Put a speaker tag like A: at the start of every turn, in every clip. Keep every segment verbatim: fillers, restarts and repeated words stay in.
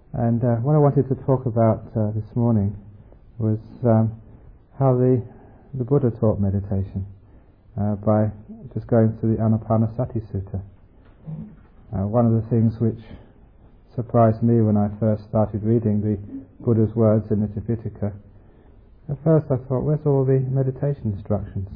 A: And uh, what I wanted to talk about uh, this morning was um, how the the Buddha taught meditation uh, by just going through the Anapanasati Sutta. Uh, one of the things which surprised me when I first started reading the Buddha's words in the Tipitaka, at first I thought, where's all the meditation instructions?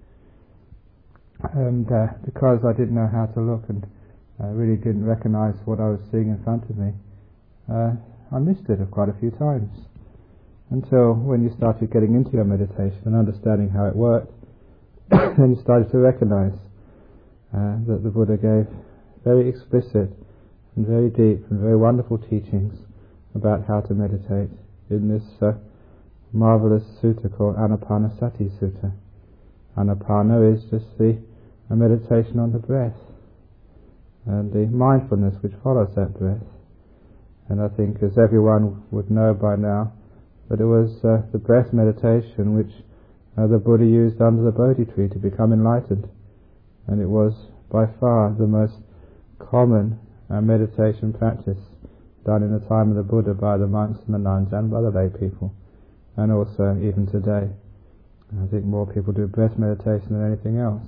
A: And uh, because I didn't know how to look and uh, really didn't recognize what I was seeing in front of me, uh, I missed it quite a few times. Until when you started getting into your meditation and understanding how it worked, then you started to recognize uh, that the Buddha gave very explicit and very deep and very wonderful teachings about how to meditate in this uh, marvelous sutta called Anapanasati Sutta. Anapana is just the a meditation on the breath and the mindfulness which follows that breath. And I think, as everyone would know by now, that it was uh, the breath meditation which uh, the Buddha used under the Bodhi tree to become enlightened. And it was by far the most common uh, meditation practice done in the time of the Buddha by the monks and the nuns and by the lay people, and also even today. I think more people do breath meditation than anything else.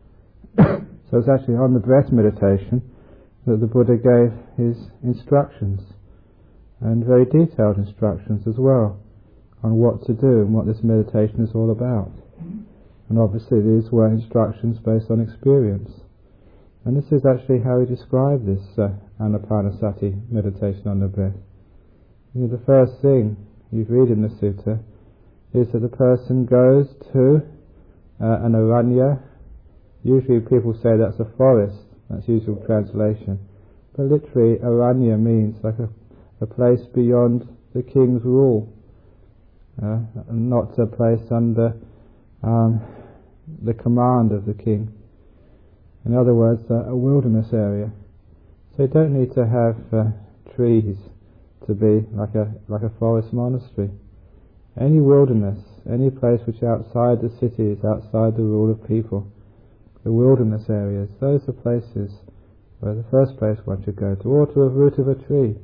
A: So it's actually on the breath meditation that the Buddha gave his instructions, and very detailed instructions as well, on what to do and what this meditation is all about. And obviously these were instructions based on experience. And this is actually how he described this uh, Anapanasati meditation on the breath. You know, the first thing you read in the sutta is that the person goes to uh, an aranya. Usually people say that's a forest, that's usual translation. But literally aranya means like a, a place beyond the king's rule. Uh, not a place under um, the command of the king. In other words, uh, a wilderness area. So you don't need to have uh, trees to be like a like a forest monastery. Any wilderness, any place which is outside the cities, outside the rule of people, the wilderness areas, those are places where the first place one should go to, or to a root of a tree,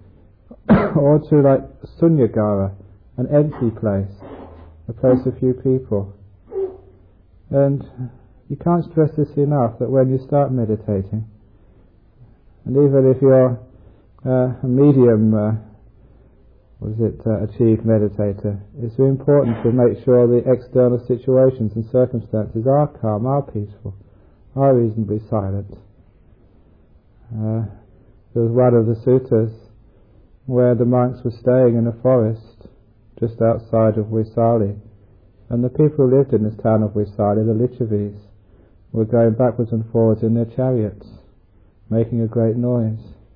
A: or to like Sunyagara, an empty place, a place of few people. And you can't stress this enough, that when you start meditating, and even if you're uh, a medium uh, what is it, uh, achieved meditator, it's very important to make sure the external situations and circumstances are calm, are peaceful, are reasonably silent. Uh, there was one of the suttas where the monks were staying in a forest just outside of Vaisali, and the people who lived in this town of Vaisali, the Lichavis, were going backwards and forwards in their chariots, making a great noise.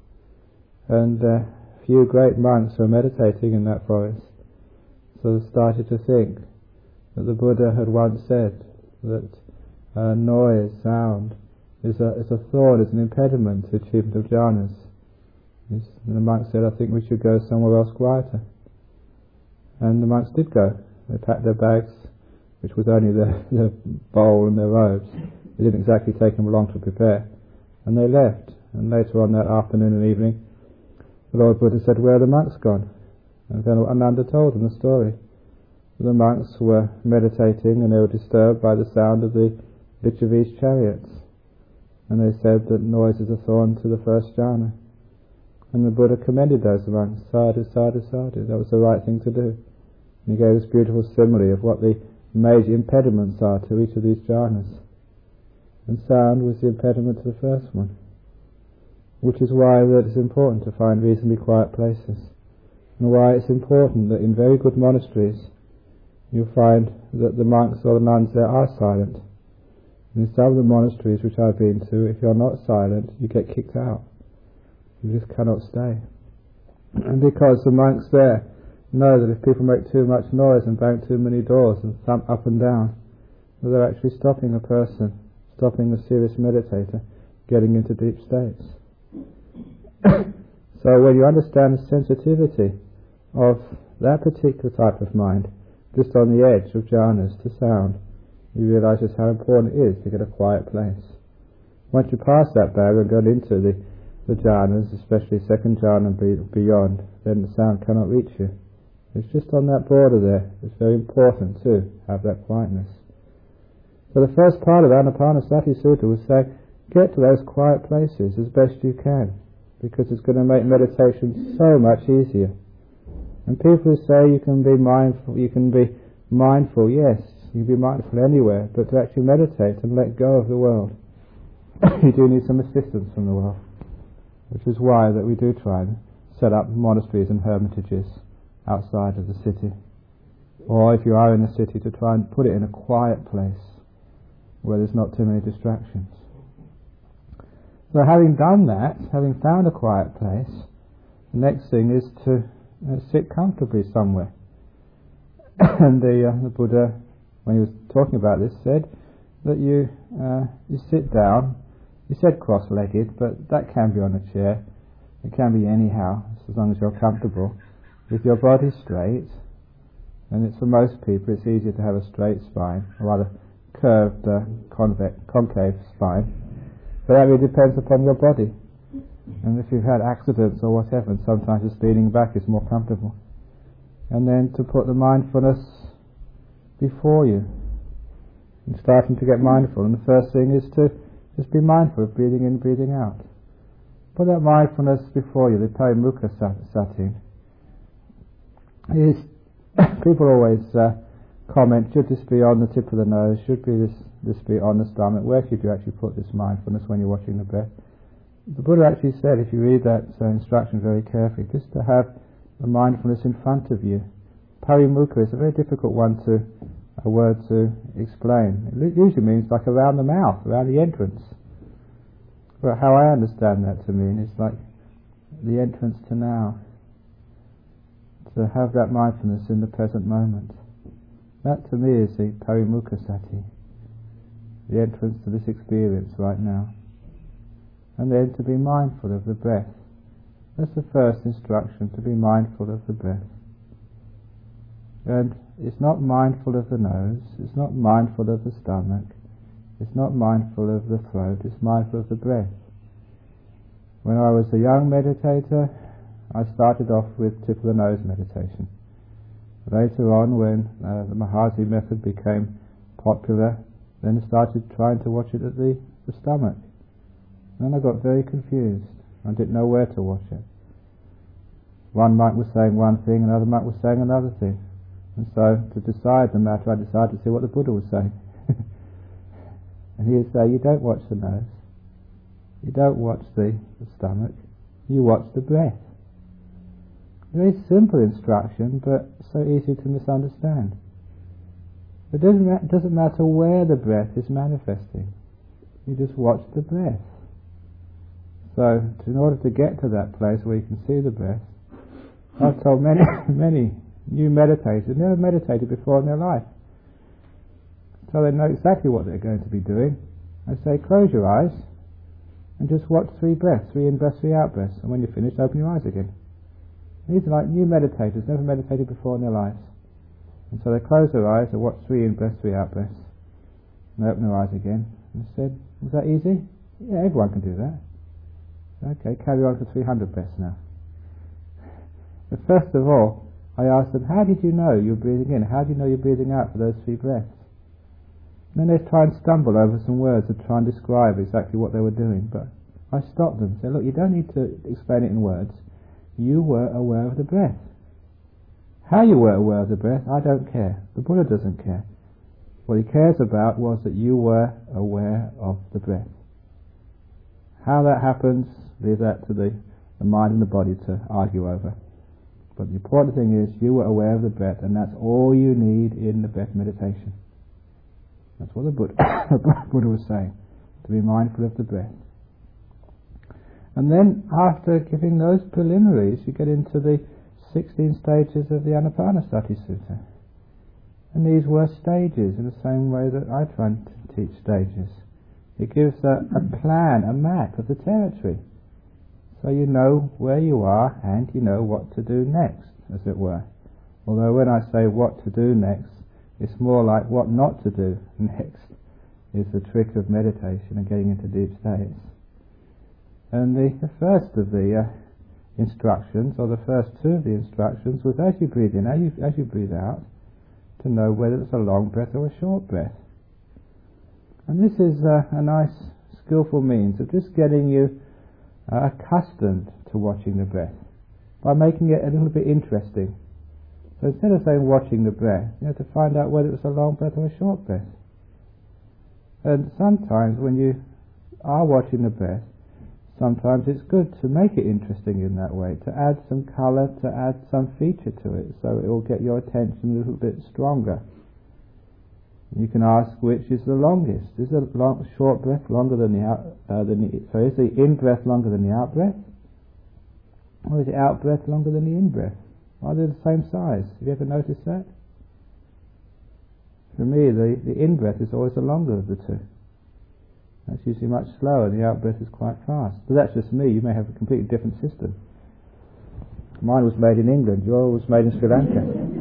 A: And uh, few great monks were meditating in that forest, so they started to think that the Buddha had once said that uh, noise, sound, is a, is a thorn, is an impediment to achievement of jhanas. And the monks said, I think we should go somewhere else quieter. And the monks did go. They packed their bags, which was only their, their bowl and their robes. It didn't exactly take them long to prepare. And they left. And later on that afternoon and evening, the Lord Buddha said, where are the monks gone? And then Ananda told them the story. The monks were meditating and they were disturbed by the sound of the Lichavis chariots. And they said that noise is a thorn to the first jhana. And the Buddha commended those monks. Sadhu, sadhu, sadhu. That was the right thing to do. And he gave this beautiful simile of what the major impediments are to each of these jhanas. And sound was the impediment to the first one. Which is why that it's important to find reasonably quiet places. And why it's important that in very good monasteries you find that the monks or the nuns there are silent. And in some of the monasteries which I've been to, if you're not silent, you get kicked out. You just cannot stay. And because the monks there know that if people make too much noise and bang too many doors and thump up and down, that they're actually stopping a person, stopping a serious meditator getting into deep states. So when you understand the sensitivity of that particular type of mind, just on the edge of jhanas to sound, you realize just how important it is to get a quiet place. Once you pass that barrier and go into the the jhanas, especially second jhana and beyond, then the sound cannot reach you. It's just on that border there. It's very important to have that quietness. So the first part of Anapanasati Sutta was saying, get to those quiet places as best you can, because it's going to make meditation so much easier. And people who say you can be mindful, you can be mindful, yes, you can be mindful anywhere, but to actually meditate and let go of the world, you do need some assistance from the world. Which is why that we do try and set up monasteries and hermitages outside of the city. Or if you are in the city, to try and put it in a quiet place where there's not too many distractions. So having done that, having found a quiet place, the next thing is to uh, sit comfortably somewhere. And the, uh, the Buddha, when he was talking about this, said that you uh, you sit down. He said cross-legged, but that can be on a chair. It can be anyhow, as long as you're comfortable, with your body straight. And it's for most people, it's easier to have a straight spine, or rather curved, uh, convex, concave spine. But that really depends upon your body. And if you've had accidents or whatever, and sometimes just leaning back is more comfortable. And then to put the mindfulness before you, and starting to get mindful. And the first thing is to just be mindful of breathing in, breathing out. Put that mindfulness before you, the Parimukha Sati. Is people always uh, comment, should this be on the tip of the nose, should be this, this be on the stomach, where should you actually put this mindfulness when you're watching the breath? The Buddha actually said, if you read that uh, instruction very carefully, just to have the mindfulness in front of you. Parimukha is a very difficult one to a word to explain. It usually means like around the mouth, around the entrance. But how I understand that to mean is like the entrance to now. To have that mindfulness in the present moment. That to me is the Parimukha Sati, the entrance to this experience right now. And then to be mindful of the breath. That's the first instruction, to be mindful of the breath. And it's not mindful of the nose, it's not mindful of the stomach, it's not mindful of the throat, it's mindful of the breath. When I was a young meditator, I started off with tip of the nose meditation. Later on, when uh, the Mahasi method became popular, then I started trying to watch it at the, the stomach. Then I got very confused. I didn't know where to watch it. One monk was saying one thing, another monk was saying another thing. And so, to decide the matter, I decided to see what the Buddha was saying. And he would say, you don't watch the nose, you don't watch the, the stomach, you watch the breath. Very simple instruction, but so easy to misunderstand. It doesn't, ma- doesn't matter where the breath is manifesting, you just watch the breath. So, in order to get to that place where you can see the breath, I've told many, many new meditators who've never meditated before in their life. So they know exactly what they're going to be doing. I say, close your eyes and just watch three breaths, three in-breaths, three out-breaths, and when you're finished, open your eyes again. These are like new meditators, never meditated before in their lives. And so they close their eyes and watch three in-breaths, three out-breaths, and they open their eyes again. And I said, was that easy? Yeah, everyone can do that. Okay, carry on for three hundred breaths now. But first of all, I asked them, how did you know you're breathing in? How do you know you're breathing out for those three breaths? And then they try and stumble over some words to try and describe exactly what they were doing. But I stopped them and said, look, you don't need to explain it in words. You were aware of the breath. How you were aware of the breath, I don't care. The Buddha doesn't care. What he cares about was that you were aware of the breath. How that happens, leave that to the, the mind and the body to argue over. But the important thing is you were aware of the breath, and that's all you need in the breath meditation. That's what the Buddha, Buddha was saying, to be mindful of the breath. And then after giving those preliminaries, you get into the sixteen stages of the Anapanasati Sutta. And these were stages in the same way that I try and teach stages. It gives a, a plan, a map of the territory. So you know where you are and you know what to do next, as it were. Although when I say what to do next, it's more like what not to do next is the trick of meditation and getting into deep states. And the, the first of the uh, instructions, or the first two of the instructions, was as you breathe in, as you, as you breathe out, to know whether it's a long breath or a short breath. And this is uh, a nice, skillful means of just getting you uh, accustomed to watching the breath, by making it a little bit interesting. So instead of saying watching the breath, you have to find out whether it's a long breath or a short breath. And sometimes when you are watching the breath, sometimes it's good to make it interesting in that way, to add some colour, to add some feature to it, so it will get your attention a little bit stronger. You can ask which is the longest. Is the long, short breath longer than the out? Uh, than the, so is the in breath longer than the out breath, or is the out breath longer than the in breath? Are they the same size? Have you ever noticed that? For me, the, the in breath is always the longer of the two. That's usually much slower, and the out breath is quite fast. But that's just me. You may have a completely different system. Mine was made in England. Yours was made in Sri Lanka,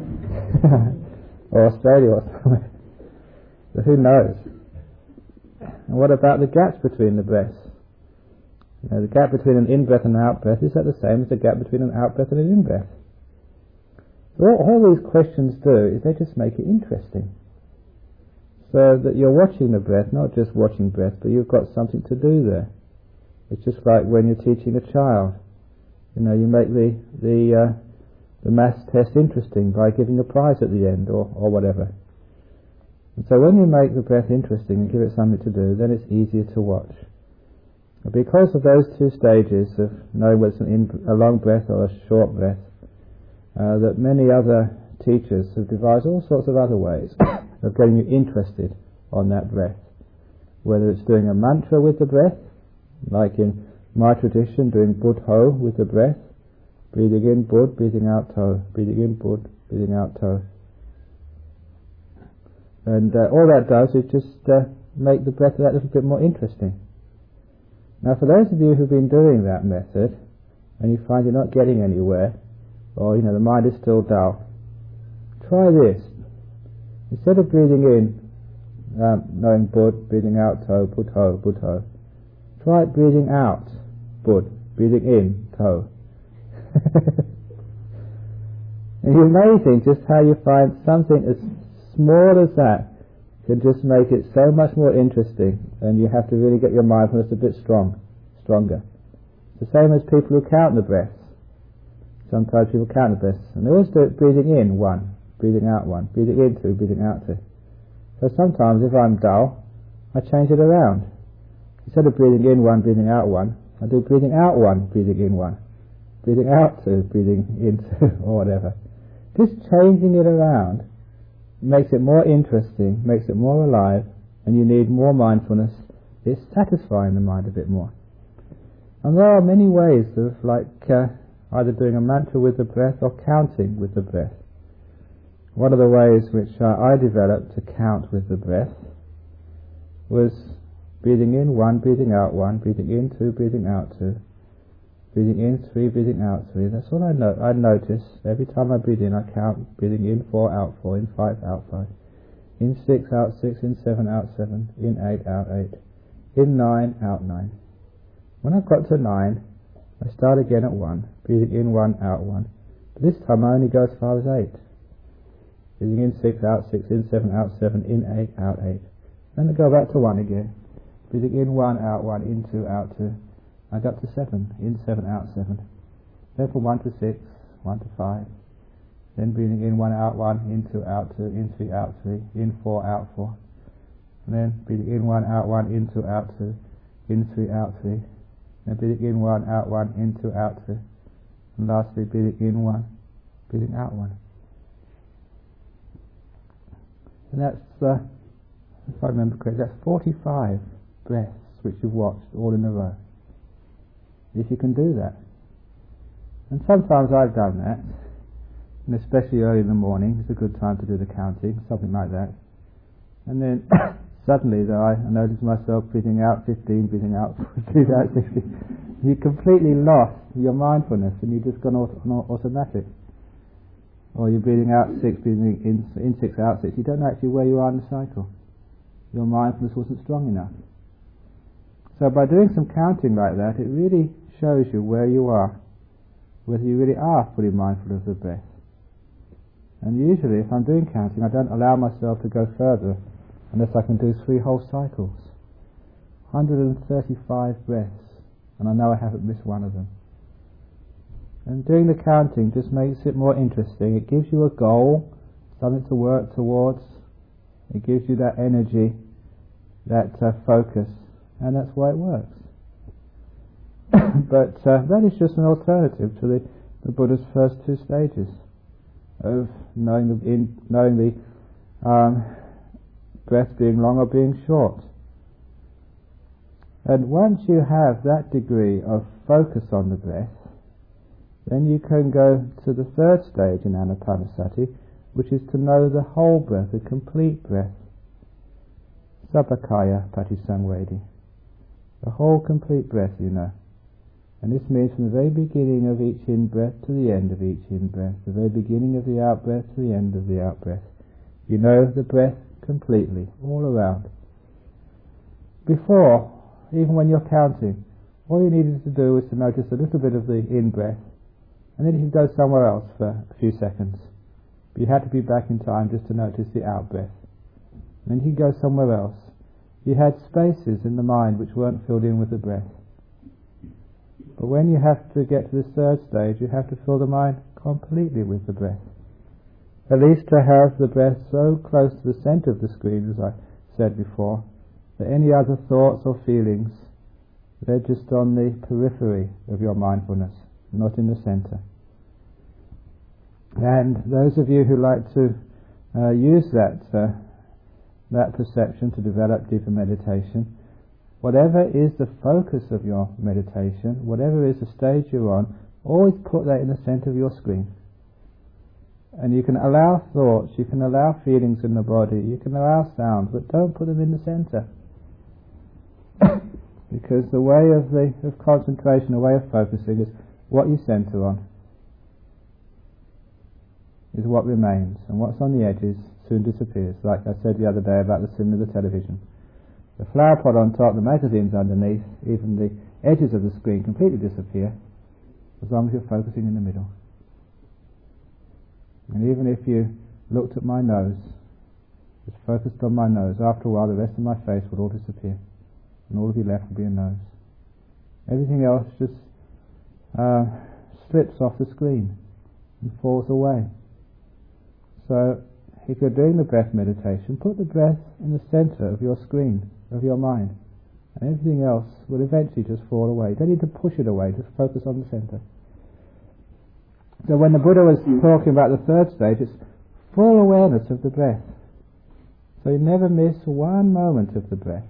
A: or Australia, or somewhere. So who knows? And what about the gaps between the breaths? You know, the gap between an in breath and an out breath, is that the same as the gap between an out breath and an in breath? So all, all these questions do is they just make it interesting, so that you're watching the breath, not just watching breath, but you've got something to do there. It's just like when you're teaching a child. You know, you make the the uh, the maths test interesting by giving a prize at the end, or, or whatever. And so when you make the breath interesting and give it something to do, then it's easier to watch. And because of those two stages of knowing whether it's an in, a long breath or a short breath, uh, that many other teachers have devised all sorts of other ways of getting you interested on that breath. Whether it's doing a mantra with the breath, like in my tradition, doing Bud-ho with the breath, breathing in Bud, breathing out To, breathing in Bud, breathing out To. And uh, all that does is just uh, make the breath that little bit more interesting. Now, for those of you who've been doing that method, and you find you're not getting anywhere, or you know the mind is still dull, try this. Instead of breathing in, um, knowing Bud, breathing out To, Bud-ho, Bud-ho, try breathing out Bud, breathing in To. And it's amazing just how you find something as small as that can just make it so much more interesting, and you have to really get your mindfulness a bit strong, stronger. The same as people who count the breaths. Sometimes people count the breaths, and they always do it breathing in one, breathing out one, breathing in two, breathing out two. So sometimes if I'm dull, I change it around. Instead of breathing in one, breathing out one, I do breathing out one, breathing in one, breathing out two, breathing in two, or whatever. Just changing it around makes it more interesting, makes it more alive, and you need more mindfulness. It's satisfying the mind a bit more. And there are many ways of like uh, either doing a mantra with the breath or counting with the breath. One of the ways which uh, I developed to count with the breath was breathing in one, breathing out one, breathing in two, breathing out two, breathing in three, breathing out three. That's what I know. I notice every time I breathe in, I count breathing in four, out four, in five, out five, in six, out six, in seven, out seven, in eight, out eight, in nine, out nine. When I've got to nine, I start again at one, breathing in one, out one. But this time I only go as far as eight. Breathing in six, out six, in seven, out seven, in eight, out eight. Then I go back to one again. Breathing in one, out one, in two, out two. I got to seven, in seven, out seven. Then from one to six, one to five. Then breathing in one, out one, in two, out two, in three, out three, in four, out four. And then breathing in one, out one, in two, out two, in three, out three. Then breathing in one, out one, in two, out two. And lastly, breathing in one, breathing out one. And that's, uh, if I remember correctly, that's forty-five breaths which you've watched all in a row. If you can do that. And sometimes I've done that, and especially early in the morning, it's a good time to do the counting, something like that. And then suddenly though, I notice myself breathing out fifteen, breathing out breathing out sixteen. You completely lost your mindfulness, and you've just gone auto- automatic. Or you're breathing out six, breathing in, in six, out six. You don't know actually where you are in the cycle. Your mindfulness wasn't strong enough. So by doing some counting like that, it really shows you where you are, whether you really are fully mindful of the breath. And usually, if I'm doing counting, I don't allow myself to go further unless I can do three whole cycles. one hundred thirty-five breaths, and I know I haven't missed one of them. And doing the counting just makes it more interesting. It gives you a goal, something to work towards. It gives you that energy, that uh, focus, and that's why it works. But uh, that is just an alternative to the, the Buddha's first two stages of knowing the, in, knowing the um, breath being long or being short. And once you have that degree of focus on the breath, then you can go to the third stage in Anapanasati, which is to know the whole breath, the complete breath. Sabbakaya Patisangvedi. The whole complete breath, you know. And this means from the very beginning of each in-breath to the end of each in-breath, the very beginning of the out-breath to the end of the out-breath. You know the breath completely, all around. Before, even when you're counting, all you needed to do was to notice a little bit of the in-breath, and then you could go somewhere else for a few seconds. But you had to be back in time just to notice the out-breath. And then you could go somewhere else. You had spaces in the mind which weren't filled in with the breath. But when you have to get to the third stage, you have to fill the mind completely with the breath. At least to have the breath so close to the center of the screen, as I said before, that any other thoughts or feelings, they're just on the periphery of your mindfulness, not in the center. And those of you who like to uh, use that uh, that perception to develop deeper meditation, whatever is the focus of your meditation, whatever is the stage you're on, always put that in the center of your screen. And you can allow thoughts, you can allow feelings in the body, you can allow sounds, but don't put them in the center. Because the way of the of concentration, the way of focusing is what you center on is what remains, and what's on the edges soon disappears. Like I said the other day about the sin of the television. The flower pot on top, the magazines underneath, even the edges of the screen completely disappear as long as you're focusing in the middle. And even if you looked at my nose, just focused on my nose, after a while the rest of my face would all disappear, and all that be left would be a nose. Everything else just uh, slips off the screen and falls away. So if you're doing the breath meditation, put the breath in the center of your screen, of your mind, and everything else will eventually just fall away. You don't need to push it away, just focus on the center. So when the Buddha was talking about the third stage, it's full awareness of the breath. So you never miss one moment of the breath.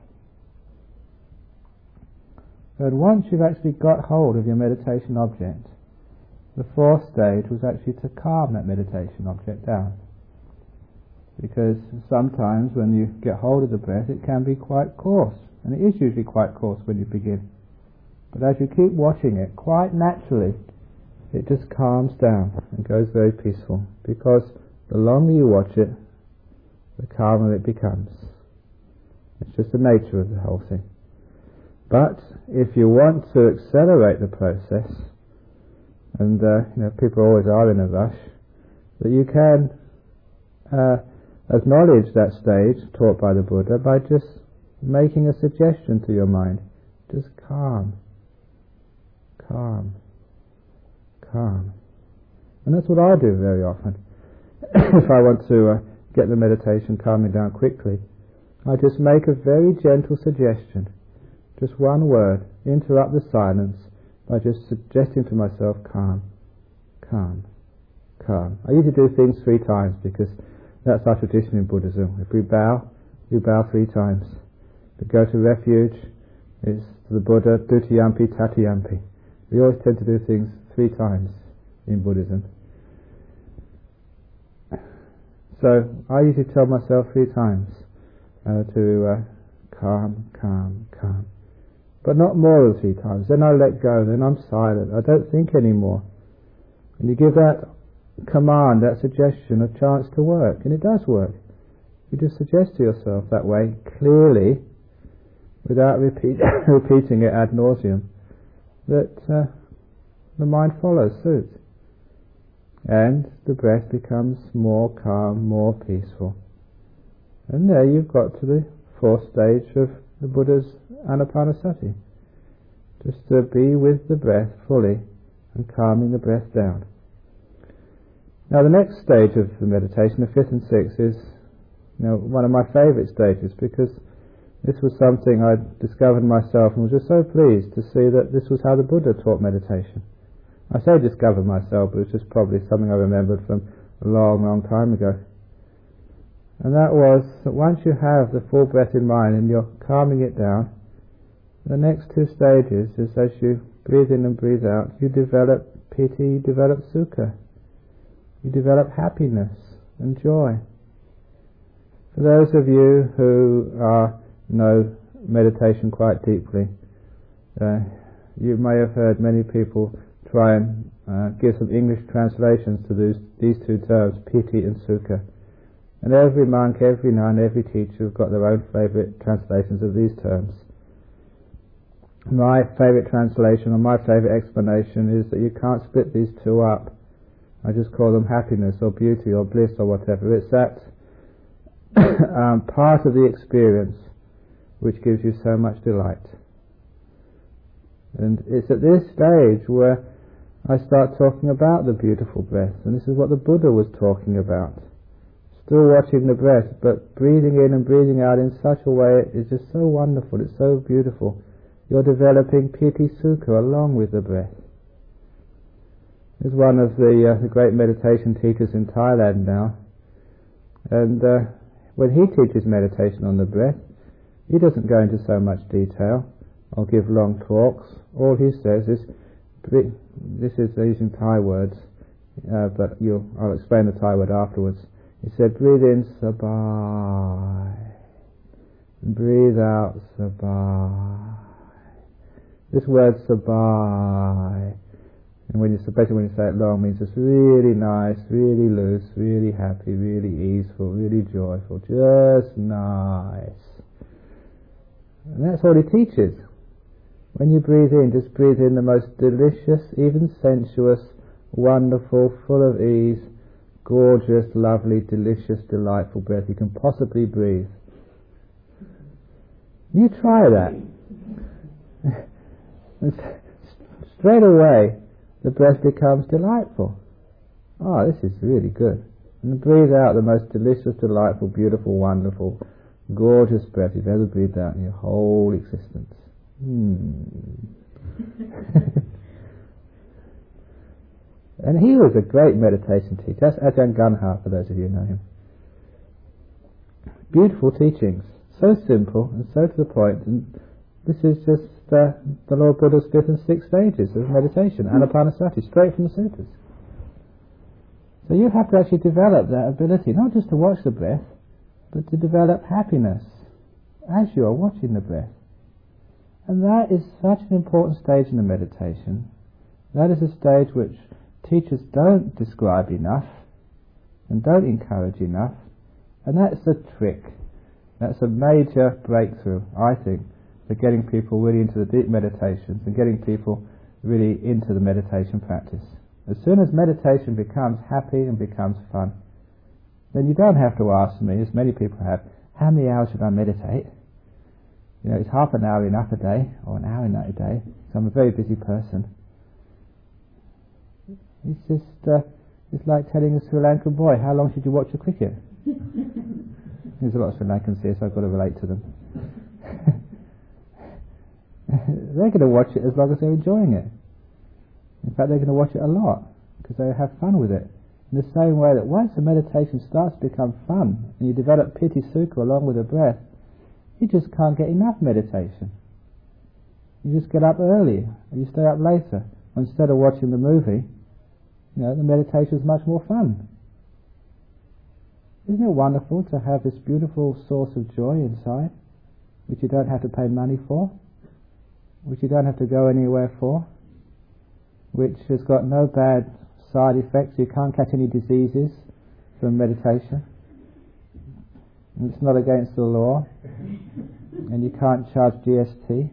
A: And once you've actually got hold of your meditation object, the fourth stage was actually to calm that meditation object down. Because sometimes when you get hold of the breath, it can be quite coarse, and it is usually quite coarse when you begin. But as you keep watching it, quite naturally, it just calms down and goes very peaceful, because the longer you watch it, the calmer it becomes. It's just the nature of the whole thing. But if you want to accelerate the process, and uh, you know, people always are in a rush, that you can uh, acknowledge that stage taught by the Buddha by just making a suggestion to your mind. Just calm, calm, calm. And that's what I do very often. If I want to uh, get the meditation calming down quickly, I just make a very gentle suggestion. Just one word, interrupt the silence by just suggesting to myself, calm, calm, calm. I usually do things three times because that's our tradition in Buddhism. If we bow, we bow three times. If we go to refuge, it's to the Buddha, Dutiyampi, Tatiyampi. We always tend to do things three times in Buddhism. So I usually tell myself three times uh, to uh, calm, calm, calm. But not more than three times. Then I let go, then I'm silent. I don't think anymore. And you give that command, that suggestion, a chance to work. And it does work. You just suggest to yourself that way, clearly, without repeat, repeating it ad nauseum, that uh, the mind follows suit. And the breath becomes more calm, more peaceful. And there you've got to the fourth stage of the Buddha's Anapanasati. Just to be with the breath fully and calming the breath down. Now the next stage of the meditation, the fifth and sixth, is you know, one of my favourite stages, because this was something I discovered myself and was just so pleased to see that this was how the Buddha taught meditation. I say discovered myself, but it was just probably something I remembered from a long, long time ago. And that was that once you have the full breath in mind and you're calming it down, the next two stages is as you breathe in and breathe out, you develop piti, you develop sukha, you develop happiness and joy. For those of you who are, know meditation quite deeply, uh, you may have heard many people try and uh, give some English translations to these, these two terms, piti and sukha. And every monk, every nun, every teacher have got their own favourite translations of these terms. My favourite translation, or my favourite explanation, is that you can't split these two up. I just call them happiness or beauty or bliss or whatever. It's that um, part of the experience which gives you so much delight. And it's at this stage where I start talking about the beautiful breath, and this is what the Buddha was talking about. Still watching the breath, but breathing in and breathing out in such a way is just so wonderful, it's so beautiful. You're developing piti sukha along with the breath. There's one of the, uh, the great meditation teachers in Thailand now, and uh, when he teaches meditation on the breath, he doesn't go into so much detail or give long talks. All he says is, this is using Thai words, uh, but you'll, I'll explain the Thai word afterwards. He said, breathe in sabai, breathe out sabai. This word sabai, and when you, especially when you say it long, means it's really nice, really loose, really happy, really easeful, really joyful, just nice. And that's what he teaches. When you breathe in, just breathe in the most delicious, even sensuous, wonderful, full of ease, gorgeous, lovely, delicious, delightful breath you can possibly breathe. You try that. Straight away, the breath becomes delightful. Oh, this is really good. And breathe out the most delicious, delightful, beautiful, wonderful, gorgeous breath you've ever breathed out in your whole existence. Hmm. And he was a great meditation teacher. That's Ajahn Ganha, for those of you who know him. Beautiful teachings, so simple and so to the point. And this is just uh, the Lord Buddha's fifth and sixth stages of meditation, Anapanasati, straight from the sutras. So you have to actually develop that ability, not just to watch the breath, but to develop happiness as you are watching the breath. And that is such an important stage in the meditation. That is a stage which teachers don't describe enough and don't encourage enough, and that's the trick. That's a major breakthrough, I think, for getting people really into the deep meditations and getting people really into the meditation practice. As soon as meditation becomes happy and becomes fun, then you don't have to ask me, as many people have, how many hours should I meditate? You know, is half an hour enough a day, or an hour enough a day? So I'm a very busy person. It's just, uh, it's like telling a Sri Lankan boy, how long should you watch the cricket? There's a lot of Sri Lankans here, so I've got to relate to them. They're going to watch it as long as they're enjoying it. In fact, they're going to watch it a lot, because they have fun with it. In the same way that once the meditation starts to become fun, and you develop piti sukha along with the breath, you just can't get enough meditation. You just get up early, and you stay up later. Instead of watching the movie, you know, the meditation is much more fun. Isn't it wonderful to have this beautiful source of joy inside, which you don't have to pay money for, which you don't have to go anywhere for, which has got no bad side effects, you can't catch any diseases from meditation. and it's not against the law, and you can't charge G S T.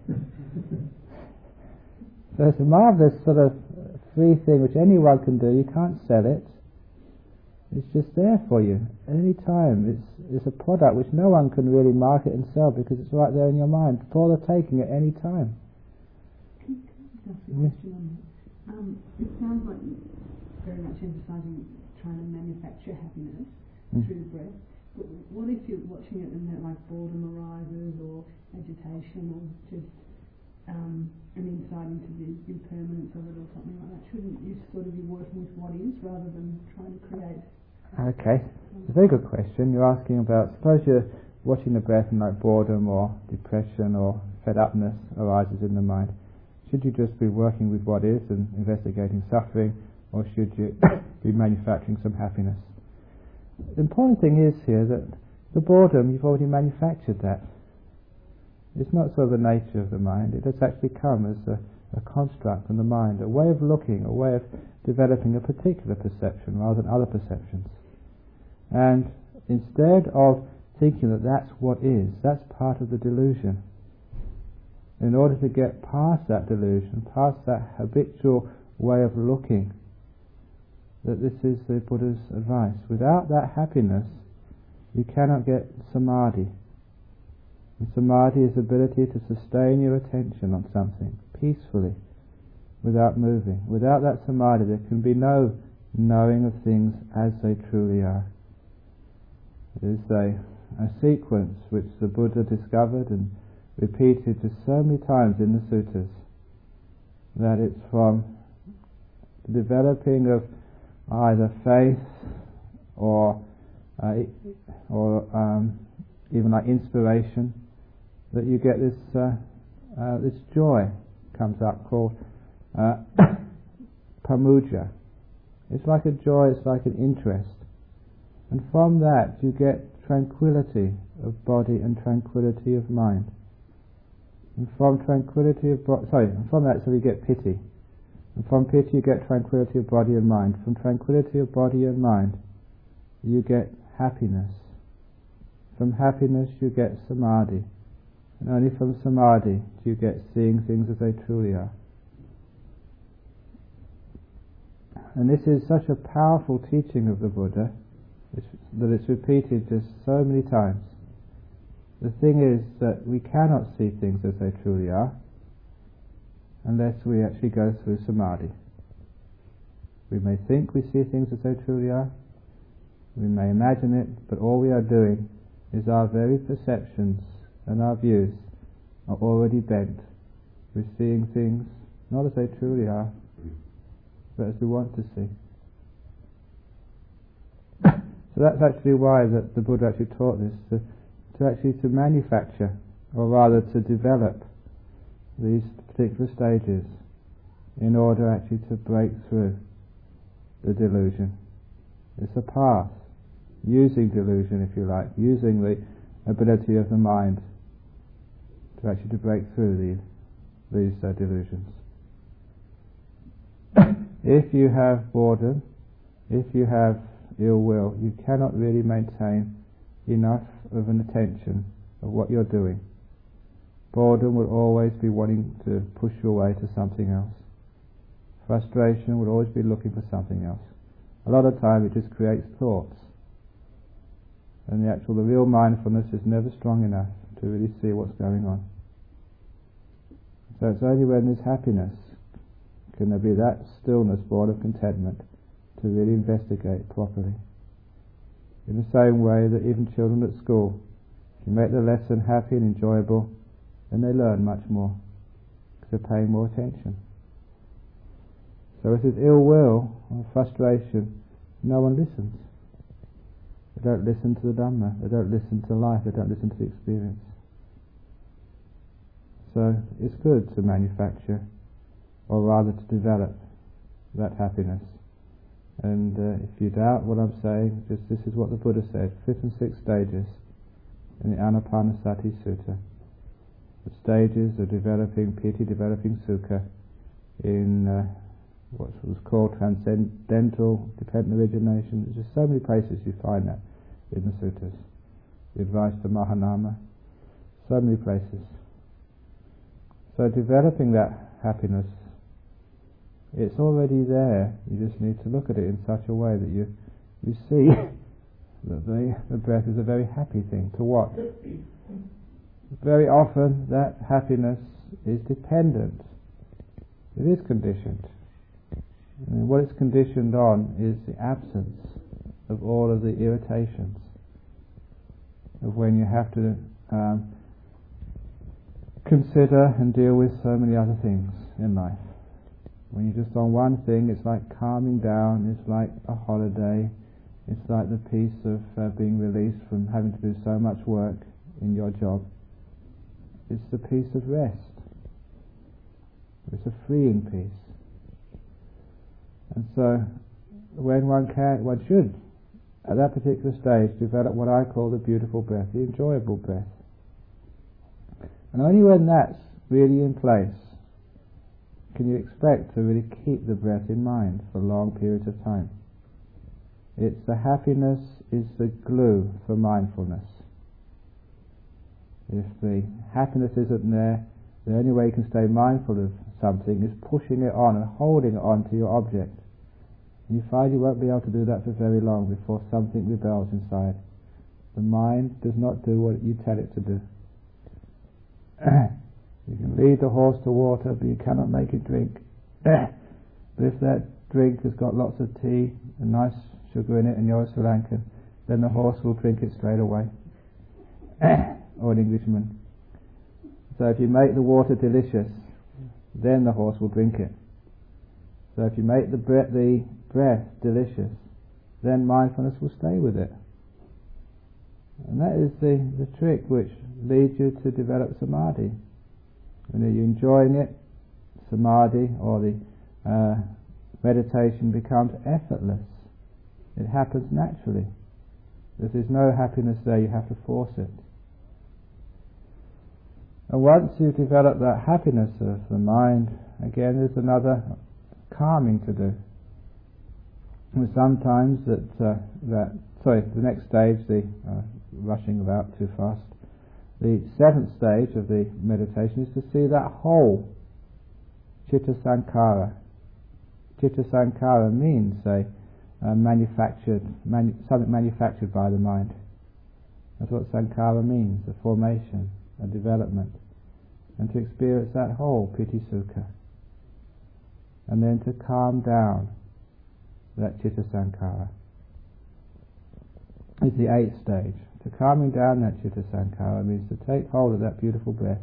A: So it's a marvellous sort of free thing which anyone can do. You can't sell it. It's just there for you at any time. It's it's a product which no one can really market and sell because it's right there in your mind for the taking at any time.
B: Can, can I ask you a question on that? Um, it sounds like you're very much emphasising trying to manufacture happiness mm. through the breath. But what if you're watching it and that like boredom arises or agitation or just um, an insight into the impermanence of it or something like that? Shouldn't you sort of be working with what is rather than trying to create?
A: Okay, it's a very good question. You're asking about, suppose you're watching the breath and like boredom or depression or fed-upness arises in the mind. Should you just be working with what is and investigating suffering, or should you be manufacturing some happiness? The important thing is here that the boredom, you've already manufactured that. It's not sort of the nature of the mind. It has actually come as a, a construct in the mind, a way of looking, a way of developing a particular perception rather than other perceptions. And instead of thinking that that's what is, that's part of the delusion. In order to get past that delusion, past that habitual way of looking, that this is the Buddha's advice. Without that happiness, you cannot get samadhi. And samadhi is the ability to sustain your attention on something peacefully, without moving. Without that samadhi, there can be no knowing of things as they truly are. There is a, a sequence which the Buddha discovered and repeated just so many times in the suttas, that it's from the developing of either faith or uh, or um, even like inspiration, that you get this uh, uh, this joy comes up called uh, pamuja. It's like a joy, it's like an interest, and from that you get tranquility of body and tranquility of mind. And from tranquility of body, sorry, and from that so you get pity. And from pity you get tranquility of body and mind. From tranquility of body and mind you get happiness. From happiness you get samadhi. And only from samadhi do you get seeing things as they truly are. And this is such a powerful teaching of the Buddha that it's repeated just so many times. The thing is that we cannot see things as they truly are unless we actually go through samadhi. We may think we see things as they truly are, we may imagine it, but all we are doing is our very perceptions and our views are already bent. We're seeing things not as they truly are, but as we want to see. So that's actually why that the Buddha actually taught this, to, to actually to manufacture, or rather to develop these particular stages in order actually to break through the delusion. It's a path, using delusion if you like, using the ability of the mind to actually to break through the, these uh, delusions. If you have boredom, if you have ill will, you cannot really maintain enough of an attention of what you're doing. Boredom will always be wanting to push you away to something else. Frustration will always be looking for something else. A lot of time it just creates thoughts, and the actual, the real mindfulness is never strong enough to really see what's going on. So it's only when there's happiness can there be that stillness born of contentment to really investigate properly. In the same way that even children at school, if you make the lesson happy and enjoyable, then they learn much more because they're paying more attention. So if there's ill will or frustration, no one listens. They don't listen to the Dhamma, they don't listen to life, they don't listen to the experience. So it's good to manufacture, or rather to develop, that happiness. And uh, if you doubt what I'm saying, just this is what the Buddha said, fifth and sixth stages in the Anapanasati Sutta. The stages of developing piti, developing sukha in uh, what was called transcendental dependent origination. There's just so many places you find that in the suttas. the advice to Mahanama, so many places. So developing that happiness, it's already there. You just need to look at it in such a way that you you see that the, the breath is a very happy thing to watch. Very often that happiness is dependent. It is conditioned. And what it's conditioned on is the absence of all of the irritations of when you have to um, consider and deal with so many other things in life. When you're just on one thing, it's like calming down, it's like a holiday, it's like the peace of uh, being released from having to do so much work in your job. It's the peace of rest. It's a freeing peace. And so, when one can, one should, at that particular stage, develop what I call the beautiful breath, the enjoyable breath. And only when that's really in place can you expect to really keep the breath in mind for long periods of time. It's the happiness is the glue for mindfulness. If the happiness isn't there, the only way you can stay mindful of something is pushing it on and holding it on to your object. And you find you won't be able to do that for very long before something rebels inside. The mind does not do what you tell it to do. You can lead the horse to water, but you cannot make it drink. But if that drink has got lots of tea and nice sugar in it and you're a Sri Lankan, then the horse will drink it straight away. Or an Englishman. So if you make the water delicious, then the horse will drink it. So if you make the breath, the breath delicious, then mindfulness will stay with it. And that is the, the trick which leads you to develop samadhi. When you're enjoying it, samadhi or the uh, meditation becomes effortless. It happens naturally. If there's no happiness there, you have to force it. And once you develop that happiness of the mind, again there's another calming to do. And sometimes that, uh, that sorry, the next stage, the uh, rushing about too fast, the seventh stage of the meditation is to see that whole Chitta Sankhara. Chitta Sankhara means a uh, manufactured, manu- something manufactured by the mind. That's what Sankhara means, a formation, a development. And to experience that whole Piti Sukha. And then to calm down that Chitta Sankhara. It's the eighth stage. To calming down that Chitta Sankhara means to take hold of that beautiful breath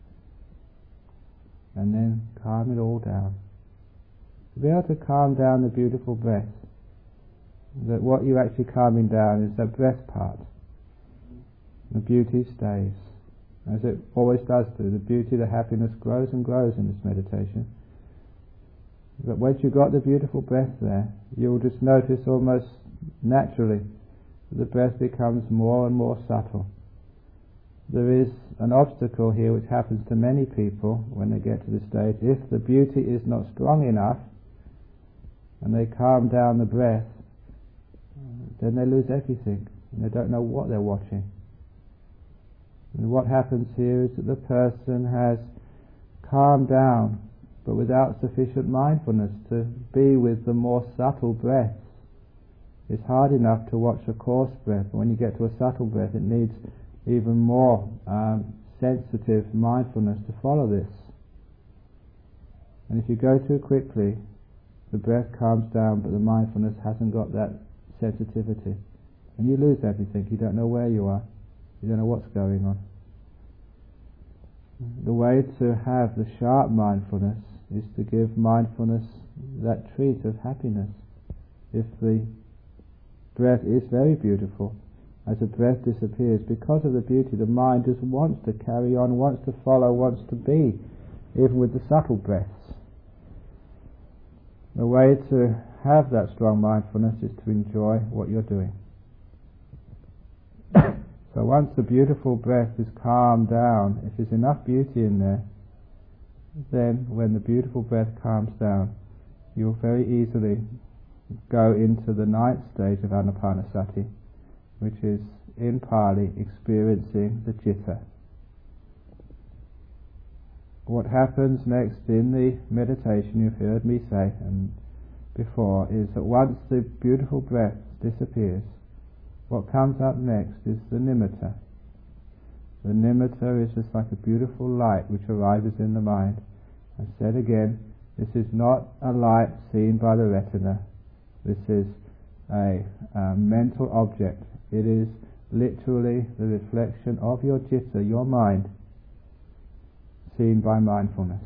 A: and then calm it all down. To be able to calm down the beautiful breath, that what you're actually calming down is the breath part. The beauty stays, as it always does do. The beauty, the happiness grows and grows in this meditation. But once you've got the beautiful breath there, you'll just notice almost naturally the breath becomes more and more subtle. There is an obstacle here which happens to many people when they get to this stage. If the beauty is not strong enough and they calm down the breath, then they lose everything and they don't know what they're watching. And what happens here is that the person has calmed down but without sufficient mindfulness to be with the more subtle breath. It's hard enough to watch a coarse breath, but when you get to a subtle breath it needs even more um, sensitive mindfulness to follow this. And if you go too quickly, the breath calms down but the mindfulness hasn't got that sensitivity, and you lose everything. You don't know where you are, you don't know what's going on. The way to have the sharp mindfulness is to give mindfulness that treat of happiness. If the breath is very beautiful, as the breath disappears, because of the beauty, the mind just wants to carry on, wants to follow, wants to be, even with the subtle breaths. The way to have that strong mindfulness is to enjoy what you're doing. So once the beautiful breath is calmed down, if there's enough beauty in there, then when the beautiful breath calms down, you'll very easily go into the ninth stage of Anapanasati, which is in Pali, experiencing the citta. What happens next in the meditation, you've heard me say and before, is that once the beautiful breath disappears, what comes up next is the nimitta. The nimitta is just like a beautiful light which arises in the mind. I said again, this is not a light seen by the retina. This is a, a mental object. It is literally the reflection of your citta, your mind, seen by mindfulness.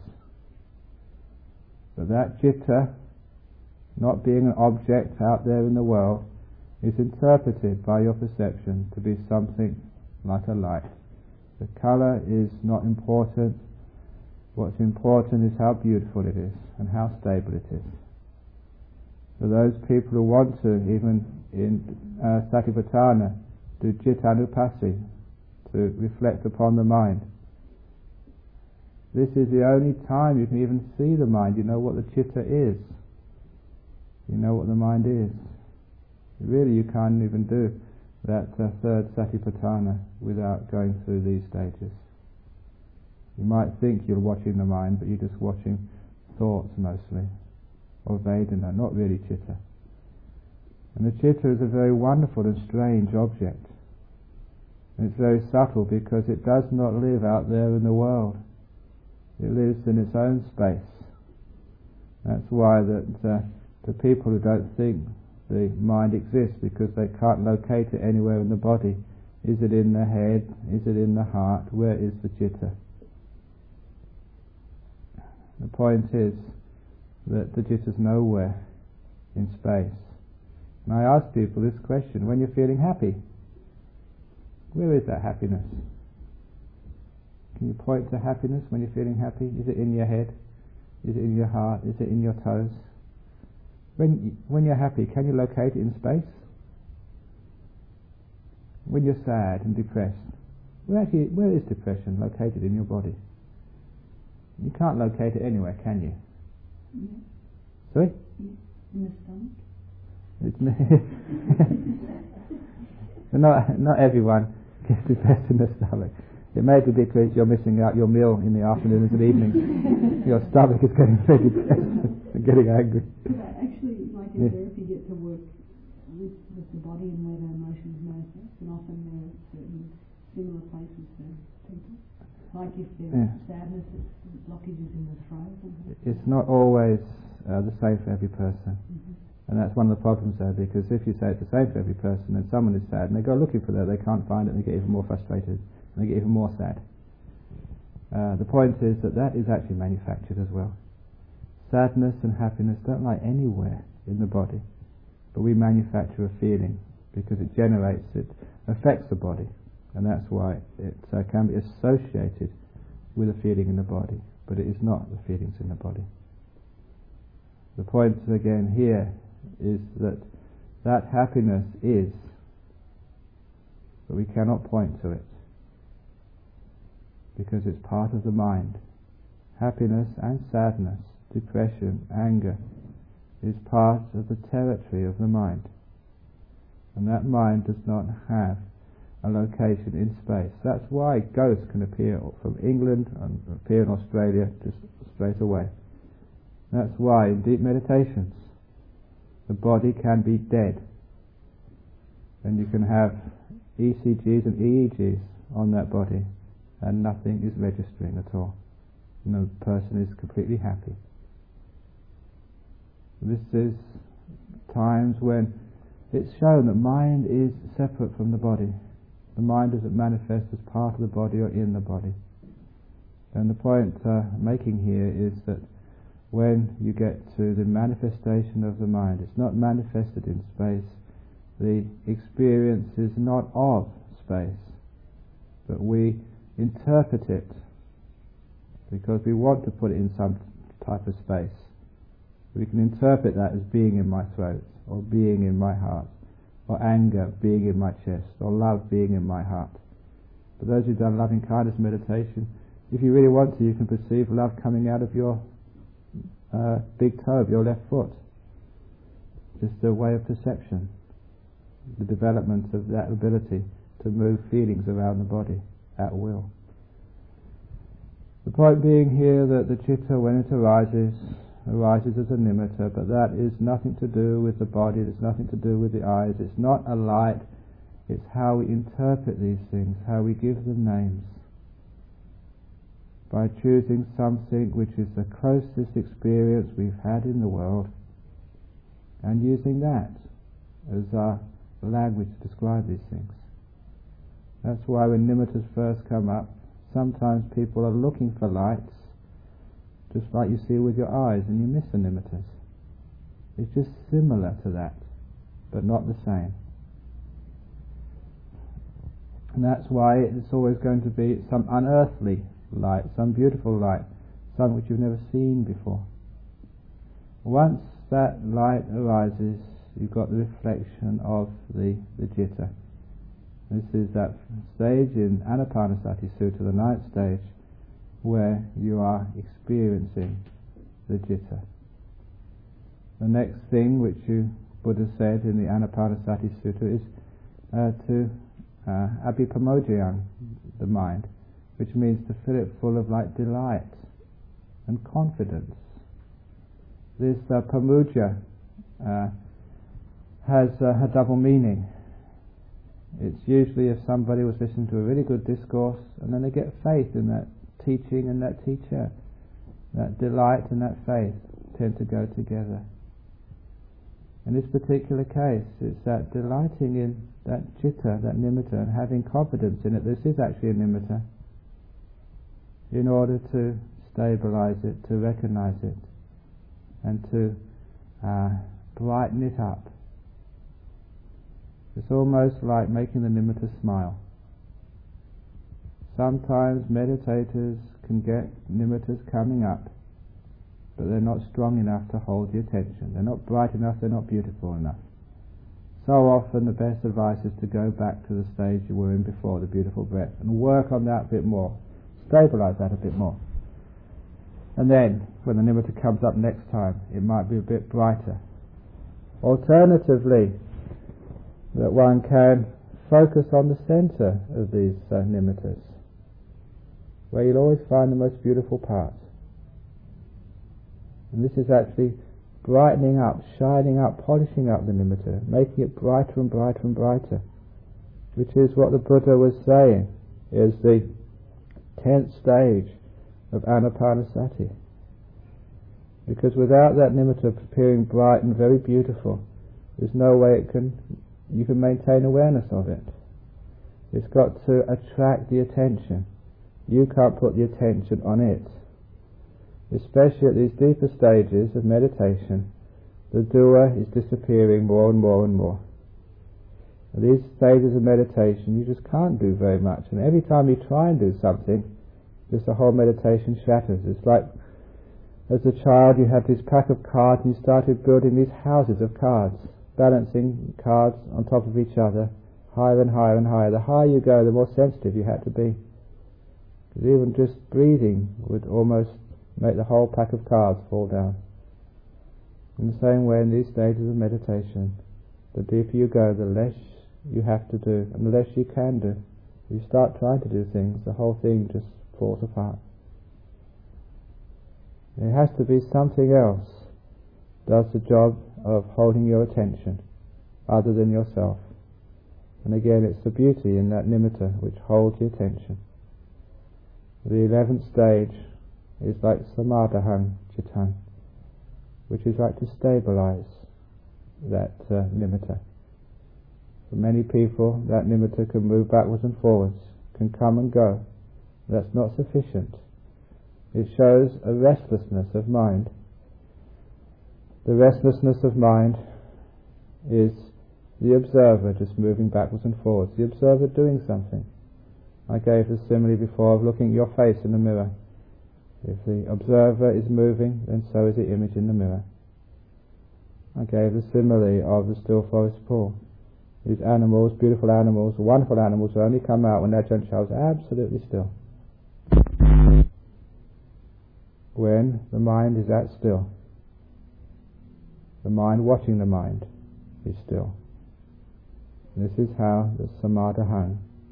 A: But that citta, not being an object out there in the world, is interpreted by your perception to be something like a light. The colour is not important. What's important is how beautiful it is and how stable it is. For those people who want to, even in uh, Satipatthana, do Cittanupassi, to reflect upon the mind. This is the only time you can even see the mind. You know what the citta is. You know what the mind is. Really, you can't even do that uh, third Satipatthana without going through these stages. You might think you're watching the mind, but you're just watching thoughts mostly, or Vedana, not really citta. And the citta is a very wonderful and strange object. And it's very subtle because it does not live out there in the world. It lives in its own space. That's why that uh, the people who don't think the mind exists, because they can't locate it anywhere in the body. Is it in the head? Is it in the heart? Where is the citta? The point is that the citta is nowhere in space. And I ask people this question: when you're feeling happy, where is that happiness? Can you point to happiness when you're feeling happy? Is it in your head? Is it in your heart? Is it in your toes? When you, when you're happy, can you locate it in space? When you're sad and depressed, where actually where is depression located in your body? You can't locate it anywhere, can you?
B: Yeah.
A: Sorry?
B: In the stomach.
A: It's so not not everyone gets depressed in the stomach. It may be because you're missing out your meal in the afternoons and evenings. Your stomach is getting very depressed and getting angry.
B: Yeah, actually, like in
A: Yeah.
B: therapy, you get to work with, with the body and where the emotions manifest, and often there are certain similar places for people. Like if there's
A: Yeah.
B: sadness, it's blockages in the throat.
A: It's not always uh, the same for every person.
B: Mm-hmm.
A: And that's one of the problems there, because if you say it's the same for every person and someone is sad and they go looking for that, they can't find it and they get even more frustrated and they get even more sad. Uh, the point is that that is actually manufactured as well. Sadness and happiness don't lie anywhere in the body, but we manufacture a feeling because it generates, it affects the body, and that's why it uh, can be associated with a feeling in the body, but it is not the feelings in the body. The point again here is that that happiness is, but we cannot point to it because it's part of the mind. Happiness and sadness, depression, anger is part of the territory of the mind, and that mind does not have a location in space. That's why ghosts can appear from England and appear in Australia just straight away. That's why in deep meditations the body can be dead, and you can have E C Gs and E E Gs on that body and nothing is registering at all. No person is completely happy. This is times when it's shown that mind is separate from the body. The mind doesn't manifest as part of the body or in the body. And the point uh, making here is that when you get to the manifestation of the mind, it's not manifested in space. The experience is not of space, but we interpret it because we want to put it in some type of space. We can interpret that as being in my throat, or being in my heart, or anger being in my chest, or love being in my heart. For those who've done loving kindness meditation, if you really want to, you can perceive love coming out of your uh, big toe of your left foot. Just a way of perception, the development of that ability to to move feelings around the body at will. The point being here that the citta, when it arises, arises as a nimitta, but that is nothing to do with the body, it's nothing to do with the eyes, it's not a light, it's how we interpret these things, how we give them names. By choosing something which is the closest experience we've had in the world, and using that as our language to describe these things. That's why when nimittas first come up, sometimes people are looking for lights, just like you see with your eyes, and you miss the nimittas. It's just similar to that, but not the same. And that's why it's always going to be some unearthly light, some beautiful light, something which you've never seen before. Once that light arises, you've got the reflection of the, the citta. This is that stage in Anapanasati Sutta, the ninth stage, where you are experiencing the citta. The next thing which you Buddha said in the Anapanasati Sutta is uh, to uh, abhipamojayang, the mind, which means to fill it full of like delight and confidence. This uh, pamuja uh, has uh, a double meaning. It's usually if somebody was listening to a really good discourse and then they get faith in that teaching and that teacher, that delight and that faith tend to go together. In this particular case, it's that delighting in that citta, that nimitta, and having confidence in it. This is actually a nimitta, in order to stabilize it, to recognize it, and to uh, brighten it up. It's almost like making the nimitta smile. Sometimes meditators can get nimittas coming up, but they're not strong enough to hold the attention. They're not bright enough, they're not beautiful enough. So often the best advice is to go back to the stage you were in before, the beautiful breath, and work on that a bit more, stabilize that a bit more. And then, when the nimitta comes up next time, it might be a bit brighter. Alternatively, that one can focus on the center of these uh, nimittas, where you'll always find the most beautiful parts. And this is actually brightening up, shining up, polishing up the nimitta, making it brighter and brighter and brighter, which is what the Buddha was saying is the tenth stage of Anapanasati. Because without that nimitta appearing bright and very beautiful, there's no way it can you can maintain awareness of it. It's got to attract the attention. You can't put the attention on it. Especially at these deeper stages of meditation, the doer is disappearing more and more and more. At these stages of meditation, you just can't do very much, and every time you try and do something, just the whole meditation shatters. It's like, as a child, you had this pack of cards and you started building these houses of cards, balancing cards on top of each other, higher and higher and higher. The higher you go, the more sensitive you had to be. Because even just breathing would almost make the whole pack of cards fall down. In the same way, in these stages of meditation, the deeper you go, the less you have to do, and the less you can do. You start trying to do things, the whole thing just falls apart. It has to be something else does the job of holding your attention, other than yourself. And again, it's the beauty in that nimitta which holds the attention. The eleventh stage is like samadhahang cittang, which is like to stabilize that uh, nimitta. For many people, that nimitta can move backwards and forwards, can come and go. That's not sufficient. It shows a restlessness of mind. The restlessness of mind is the observer just moving backwards and forwards, the observer doing something. I gave the simile before of looking at your face in the mirror. If the observer is moving, then so is the image in the mirror. I gave the simile of the still forest pool. These animals, beautiful animals, wonderful animals, will only come out when their Ajahn is absolutely still. When the mind is that still, the mind watching the mind is still. This is how the samadhahang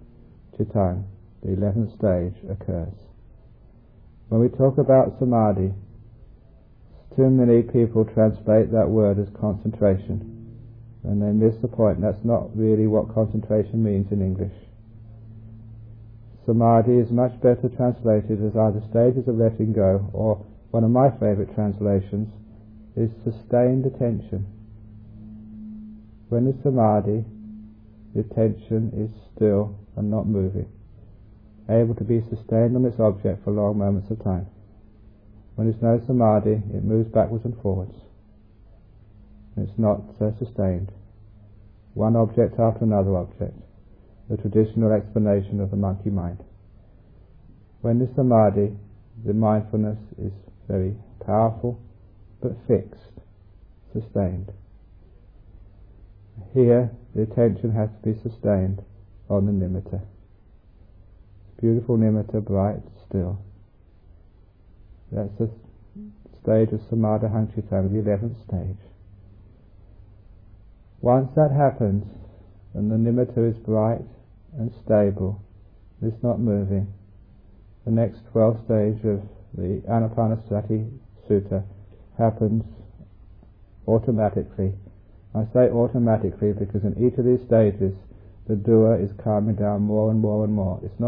A: Chitang, the eleventh stage, occurs. When we talk about samadhi, too many people translate that word as concentration, and they miss the point. That's not really what concentration means in English. Samadhi is much better translated as either stages of letting go, or one of my favourite translations is sustained attention. When it's samadhi, the attention is still and not moving, able to be sustained on its object for long moments of time. When there's no samadhi, it moves backwards and forwards. It's not uh, sustained. One object after another object. The traditional explanation of the monkey mind. When there's samadhi, the mindfulness is very powerful, but fixed, sustained. Here, the attention has to be sustained on the nimitta. Beautiful nimitta, bright, still. That's the stage of Samadhahang Chittang, the eleventh stage. Once that happens, and the nimitta is bright and stable, it's not moving, the next twelfth stage of the Anapanasati Sutta happens automatically. I say automatically because in each of these stages the doer is calming down more and more and more. It's not.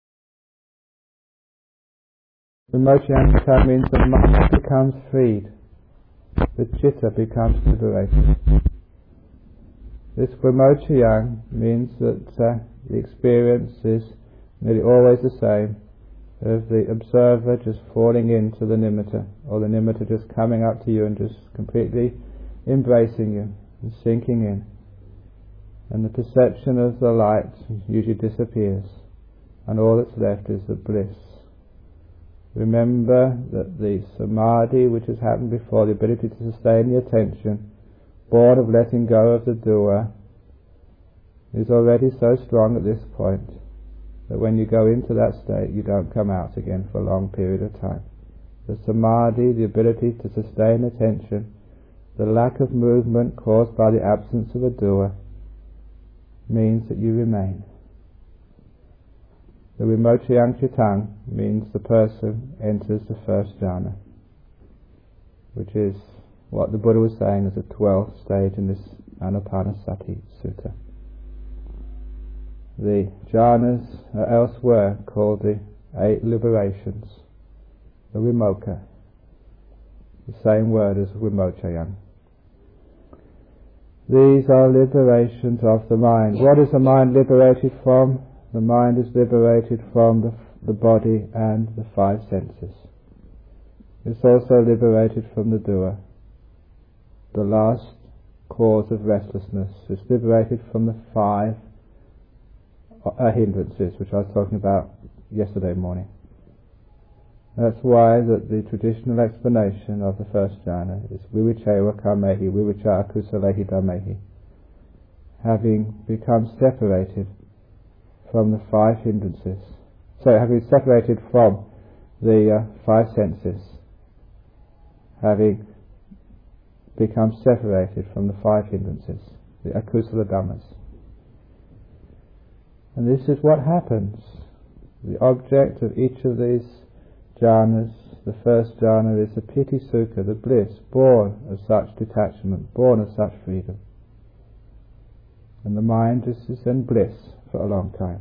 A: Vimochayang means the mind becomes freed, the chitta becomes liberated. This vimochayang means that uh, the experience is nearly always the same, of the observer just falling into the nimitta, or the nimitta just coming up to you and just completely embracing you and sinking in, and the perception of the light usually disappears, and all that's left is the bliss. Remember that the samadhi which has happened before, the ability to sustain the attention, born of letting go of the doer, is already so strong at this point that when you go into that state you don't come out again for a long period of time. The samadhi, the ability to sustain attention, the lack of movement caused by the absence of a doer, means that you remain. The Vimochayang Chittang means the person enters the first jhana, which is what the Buddha was saying as a twelfth stage in this Anapanasati Sutta. The jhanas are elsewhere called the eight liberations, the Vimokkha, the same word as Vimochayang. These are liberations of the mind. What is the mind liberated from? The mind is liberated from the, the body and the five senses. It's also liberated from the doer. The last cause of restlessness is liberated from the five uh, hindrances, which I was talking about yesterday morning. That's why that the traditional explanation of the first jhana is vivicaya kamehi, vivicaya kusalehi dhamehi, having become separated from the five hindrances. So having separated from the uh, five senses, having become separated from the five hindrances, the akusala dhammas. And this is what happens. The object of each of these jhanas, the first jhana is the piti sukha, the bliss, born of such detachment, born of such freedom. And the mind just is in bliss for a long time.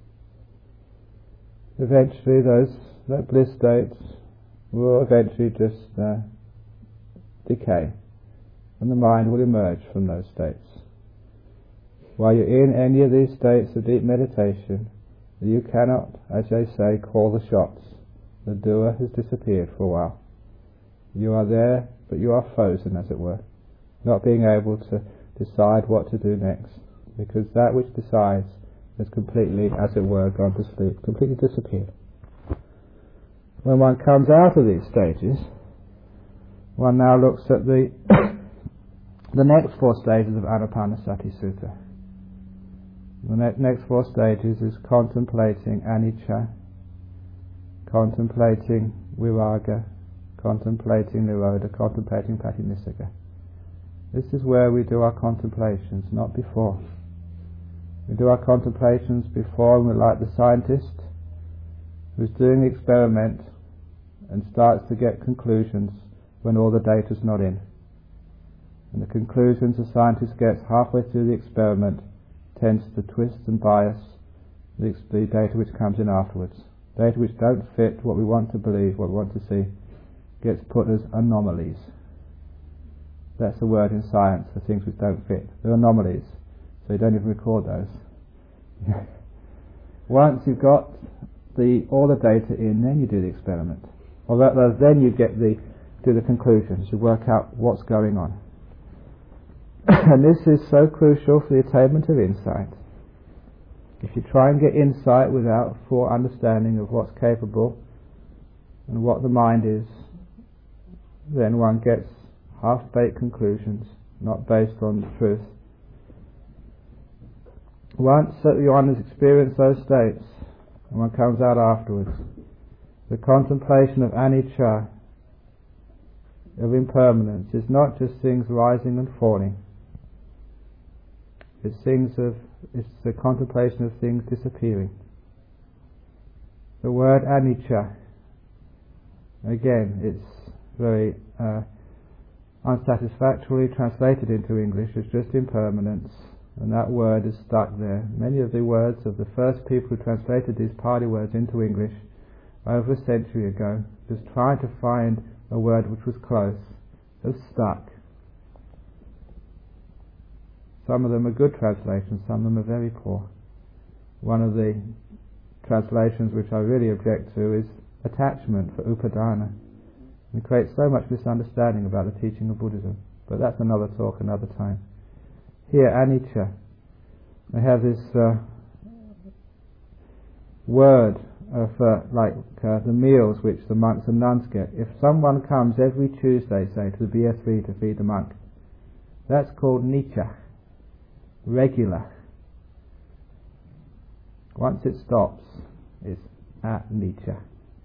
A: Eventually those that bliss states will eventually just uh, decay, and the mind will emerge from those states. While you're in any of these states of deep meditation, you cannot, as they say, call the shots. The doer has disappeared for a while. You are there, but you are frozen, as it were, not being able to decide what to do next, because that which decides has completely, as it were, gone to sleep, completely disappeared. When one comes out of these stages, one now looks at the the next four stages of Anapanasati Sutta. The ne- next four stages is contemplating anicca, contemplating viraga, contemplating nirodha, contemplating patinissagga. This is where we do our contemplations, not before. We do our contemplations before, and we're like the scientist who's doing the experiment and starts to get conclusions when all the data's not in. And the conclusions the scientist gets halfway through the experiment tends to twist and bias the, the data which comes in afterwards. Data which don't fit what we want to believe, what we want to see, gets put as anomalies. That's the word in science for things which don't fit. They're anomalies, so you don't even record those. Once you've got the all the data in, then you do the experiment. Or rather, then you get the do the conclusions. You work out what's going on. And this is so crucial for the attainment of insight. If you try and get insight without full understanding of what's capable and what the mind is, then one gets half-baked conclusions, not based on the truth. Once one has experienced those states, and one comes out afterwards, the contemplation of anicca, of impermanence, is not just things rising and falling. It's things of it's the contemplation of things disappearing. The word anicca, again, it's very uh, unsatisfactorily translated into English as just impermanence, and that word is stuck there. Many of the words of the first people who translated these Pali words into English over a century ago, just trying to find a word which was close, have stuck. Some of them are good translations, some of them are very poor. One of the translations which I really object to is attachment for upadana. It creates so much misunderstanding about the teaching of Buddhism. But that's another talk, another time. Here, anicca. They have this uh, word uh, for like uh, the meals which the monks and nuns get. If someone comes every Tuesday, say, to the B S V to feed the monk, that's called nicca, regular. Once it stops, it's anicca.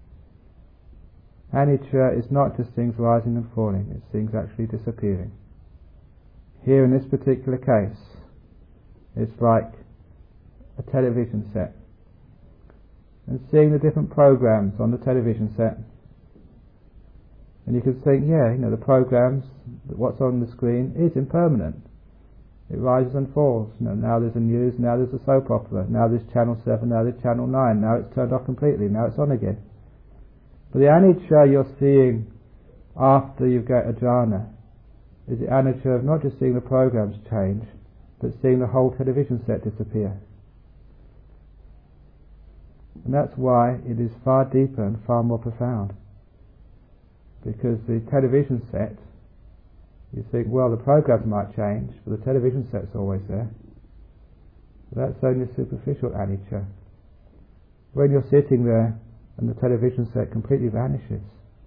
A: Anicca is not just things rising and falling, it's things actually disappearing. Here in this particular case, it's like a television set. And seeing the different programs on the television set, and you can think, yeah, you know, the programs, what's on the screen is impermanent. It rises and falls. You know, now there's a news, now there's a soap opera, now there's channel seven, now there's channel nine, now it's turned off completely, now it's on again. But the anicca you're seeing after you get a jhana is the anicca of not just seeing the programs change, but seeing the whole television set disappear. And that's why it is far deeper and far more profound. Because the television set, you think, well, the programs might change, but the television set's always there. But that's only a superficial anicca. When you're sitting there and the television set completely vanishes,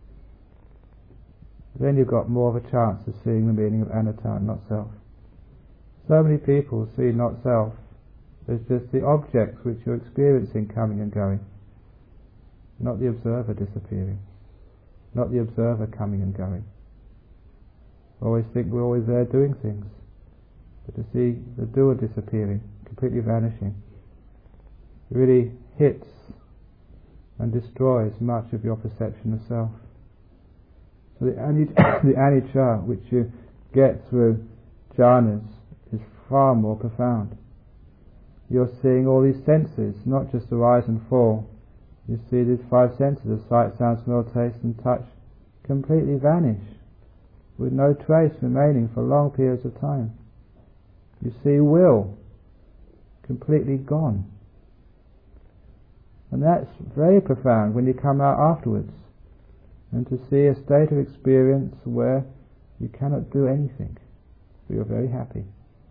A: then you've got more of a chance of seeing the meaning of anatta, not self. So many people see not self as just the objects which you're experiencing coming and going, not the observer disappearing, not the observer coming and going. Always think we're always there doing things, but to see the doer disappearing, completely vanishing, really hits and destroys much of your perception of self. So the anicca, the anicca which you get through jhanas is far more profound. You're seeing all these senses, not just the rise and fall. You see these five senses of sight, sound, smell, taste and touch completely vanish, with no trace remaining for long periods of time. You see will completely gone. And that's very profound when you come out afterwards, and to see a state of experience where you cannot do anything, but you're very happy.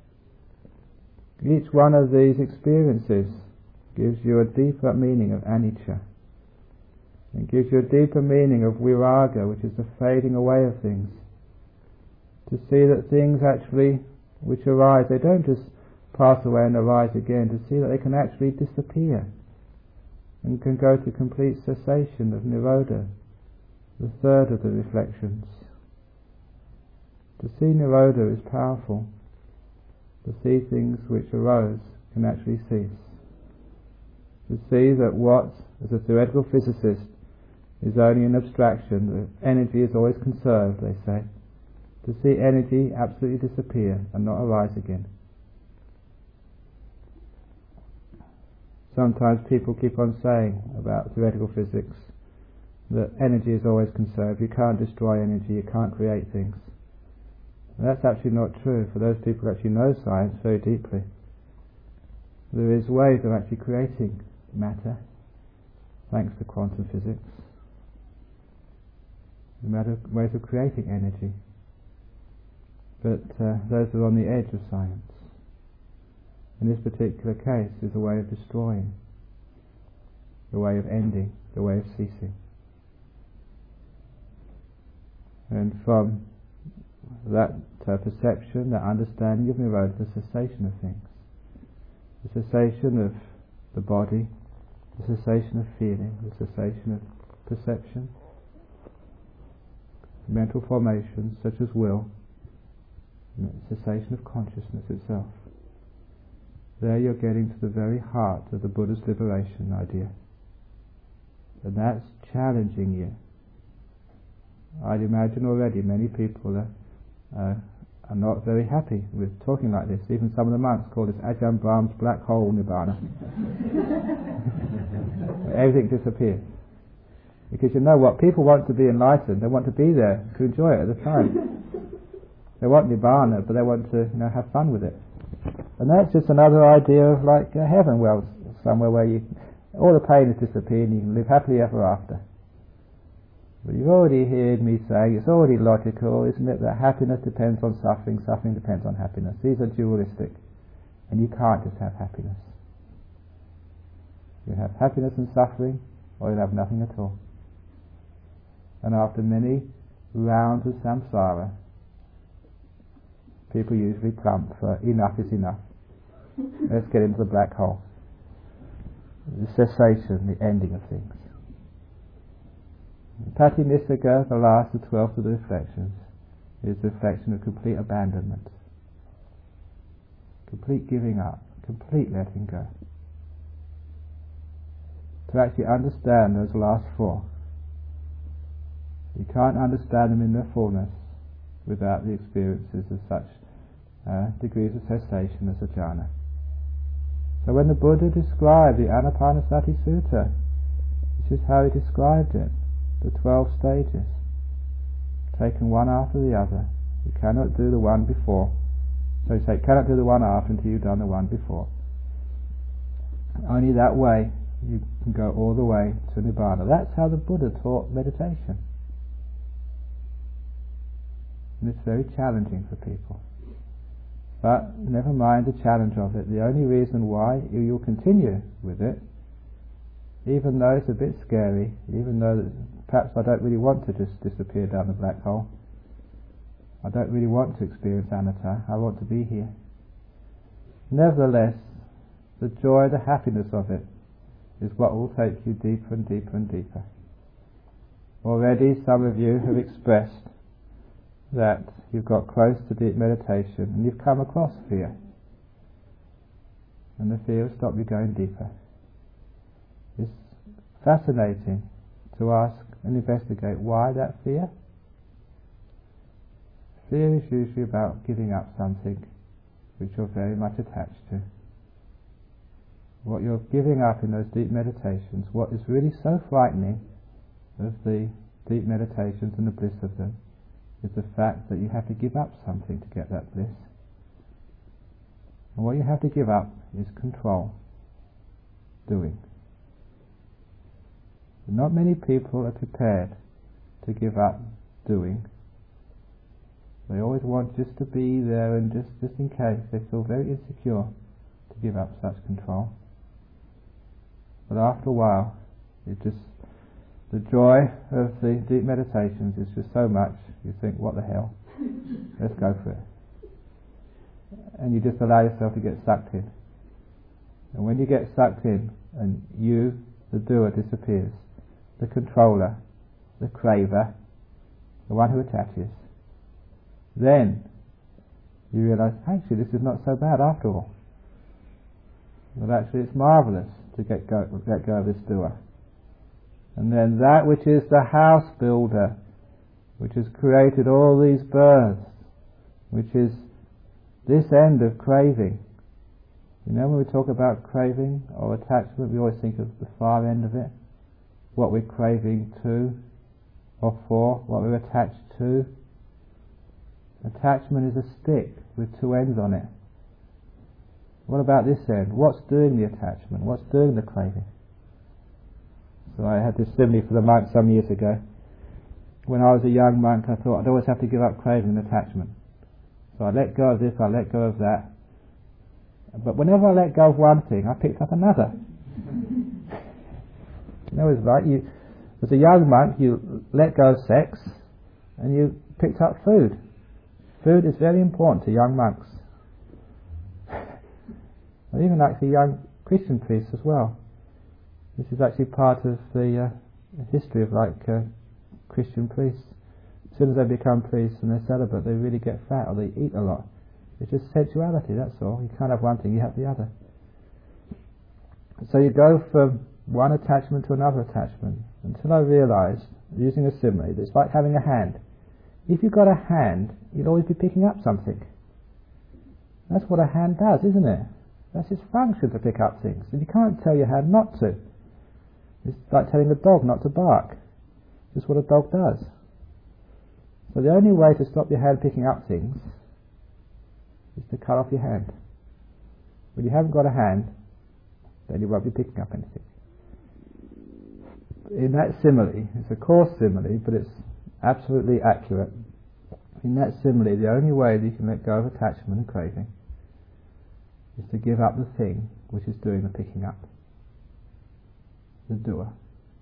A: Each one of these experiences gives you a deeper meaning of anicca. It gives you a deeper meaning of viraga, which is the fading away of things. To see that things actually which arise, they don't just pass away and arise again, to see that they can actually disappear and can go to complete cessation of nirodha, the third of the reflections. To see nirodha is powerful. To see things which arose can actually cease. To see that what, as a theoretical physicist, is only an abstraction, that energy is always conserved, they say. To see energy absolutely disappear and not arise again. Sometimes people keep on saying about theoretical physics that energy is always conserved. You can't destroy energy, you can't create things. And that's actually not true for those people who actually know science very deeply. There is ways of actually creating matter, thanks to quantum physics. Matter, ways of creating energy. But uh, those are on the edge of science. In this particular case is a way of destroying, the way of ending, the way of ceasing. And from that uh, perception, that understanding of Nirodha, the cessation of things, the cessation of the body, the cessation of feeling, the cessation of perception, mental formations such as will, cessation of consciousness itself. There you're getting to the very heart of the Buddha's liberation idea. And that's challenging you. I'd imagine already many people are, uh, are not very happy with talking like this. Even some of the monks call this Ajahn Brahm's black hole Nibbana. Everything disappears. Because you know what? People want to be enlightened. They want to be there to enjoy it at the time. They want Nibbana, but they want to, you know, have fun with it. And that's just another idea of like a heaven, well, somewhere where you, all the pain has disappeared and you can live happily ever after. But you've already heard me say, it's already logical, isn't it, that happiness depends on suffering, suffering depends on happiness. These are dualistic. And you can't just have happiness. You have happiness and suffering, or you'll have nothing at all. And after many rounds of samsara, people usually plump for enough is enough. Let's get into the black hole. The cessation, the ending of things. Patinissagga, the last, the twelfth of the reflections, is the reflection of complete abandonment. Complete giving up, complete letting go. To actually understand those last four, you can't understand them in their fullness without the experiences of such uh, degrees of cessation as a jhana. So when the Buddha described the Anapanasati Sutta, this is how he described it, the twelve stages, taken one after the other. You cannot do the one before. So you say, cannot do the one after until you've done the one before. Only that way you can go all the way to Nibbana. That's how the Buddha taught meditation. And it's very challenging for people. But never mind the challenge of it. The only reason why you, you'll continue with it, even though it's a bit scary, even though that perhaps I don't really want to just disappear down the black hole, I don't really want to experience anatta, I want to be here. Nevertheless, the joy, the happiness of it is what will take you deeper and deeper and deeper. Already some of you have expressed that you've got close to deep meditation and you've come across fear. And the fear will stop you going deeper. It's fascinating to ask and investigate why that fear. Fear is usually about giving up something which you're very much attached to. What you're giving up in those deep meditations, what is really so frightening of the deep meditations and the bliss of them, is the fact that you have to give up something to get that bliss. And what you have to give up is control, doing. Not many people are prepared to give up doing. They always want just to be there, and just, just in case they feel very insecure to give up such control. But after a while, it just the joy of the deep meditations is just so much, you think, what the hell? Let's go for it. And you just allow yourself to get sucked in. And when you get sucked in, and you, the doer, disappears, the controller, the craver, the one who attaches, then you realize, actually, this is not so bad after all. But actually it's marvellous to get go, let go of this doer. And then that which is the house builder, which has created all these births, which is this end of craving. You know, when we talk about craving or attachment, we always think of the far end of it, what we're craving to or for, what we're attached to. Attachment is a stick with two ends on it. What about this end? What's doing the attachment? What's doing the craving? So I had this simile for the monk some years ago. When I was a young monk, I thought I'd always have to give up craving and attachment. So I let go of this, I let go of that. But whenever I let go of one thing, I picked up another. You know, it's like you, as a young monk, you let go of sex and you picked up food. Food is very important to young monks. And even actually young Christian priests as well. This is actually part of the uh, history of like uh, Christian priests. As soon as they become priests and they're celibate, they really get fat or they eat a lot. It's just sensuality, that's all. You can't have one thing, you have the other. So you go from one attachment to another attachment until I realised, using a simile, that it's like having a hand. If you've got a hand, you'll always be picking up something. That's what a hand does, isn't it? That's its function, to pick up things. And you can't tell your hand not to. It's like telling a dog not to bark. It's what a dog does. So the only way to stop your hand picking up things is to cut off your hand. When you haven't got a hand, then you won't be picking up anything. In that simile, it's a coarse simile, but it's absolutely accurate. In that simile, the only way that you can let go of attachment and craving is to give up the thing which is doing the picking up, the doer.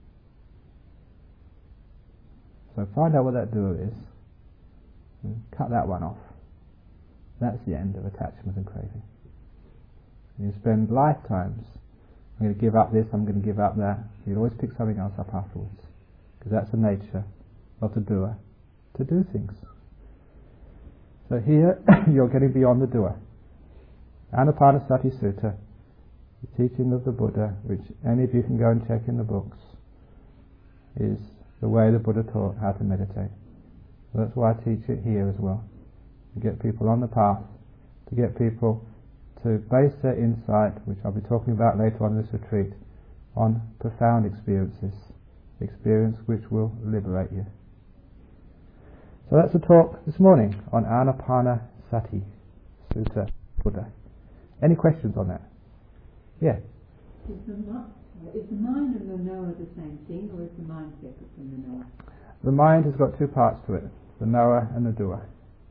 A: So find out what that doer is and cut that one off. That's the end of attachment and craving. And you spend lifetimes, I'm going to give up this, I'm going to give up that. You'll always pick something else up afterwards, because that's the nature of the doer, to do things. So here you're getting beyond the doer. Anapanasati Sutta, the teaching of the Buddha, which any of you can go and check in the books, is the way the Buddha taught how to meditate. So that's why I teach it here as well, to get people on the path, to get people to base their insight, which I'll be talking about later on in this retreat, on profound experiences, experience which will liberate you. So that's the talk this morning on Anapanasati Sutta Buddha. Any questions on that? Yeah?
C: Is the, is the mind and the knower the same thing, or is the mind separate from the knower?
A: The mind has got two parts to it, the knower and the doer.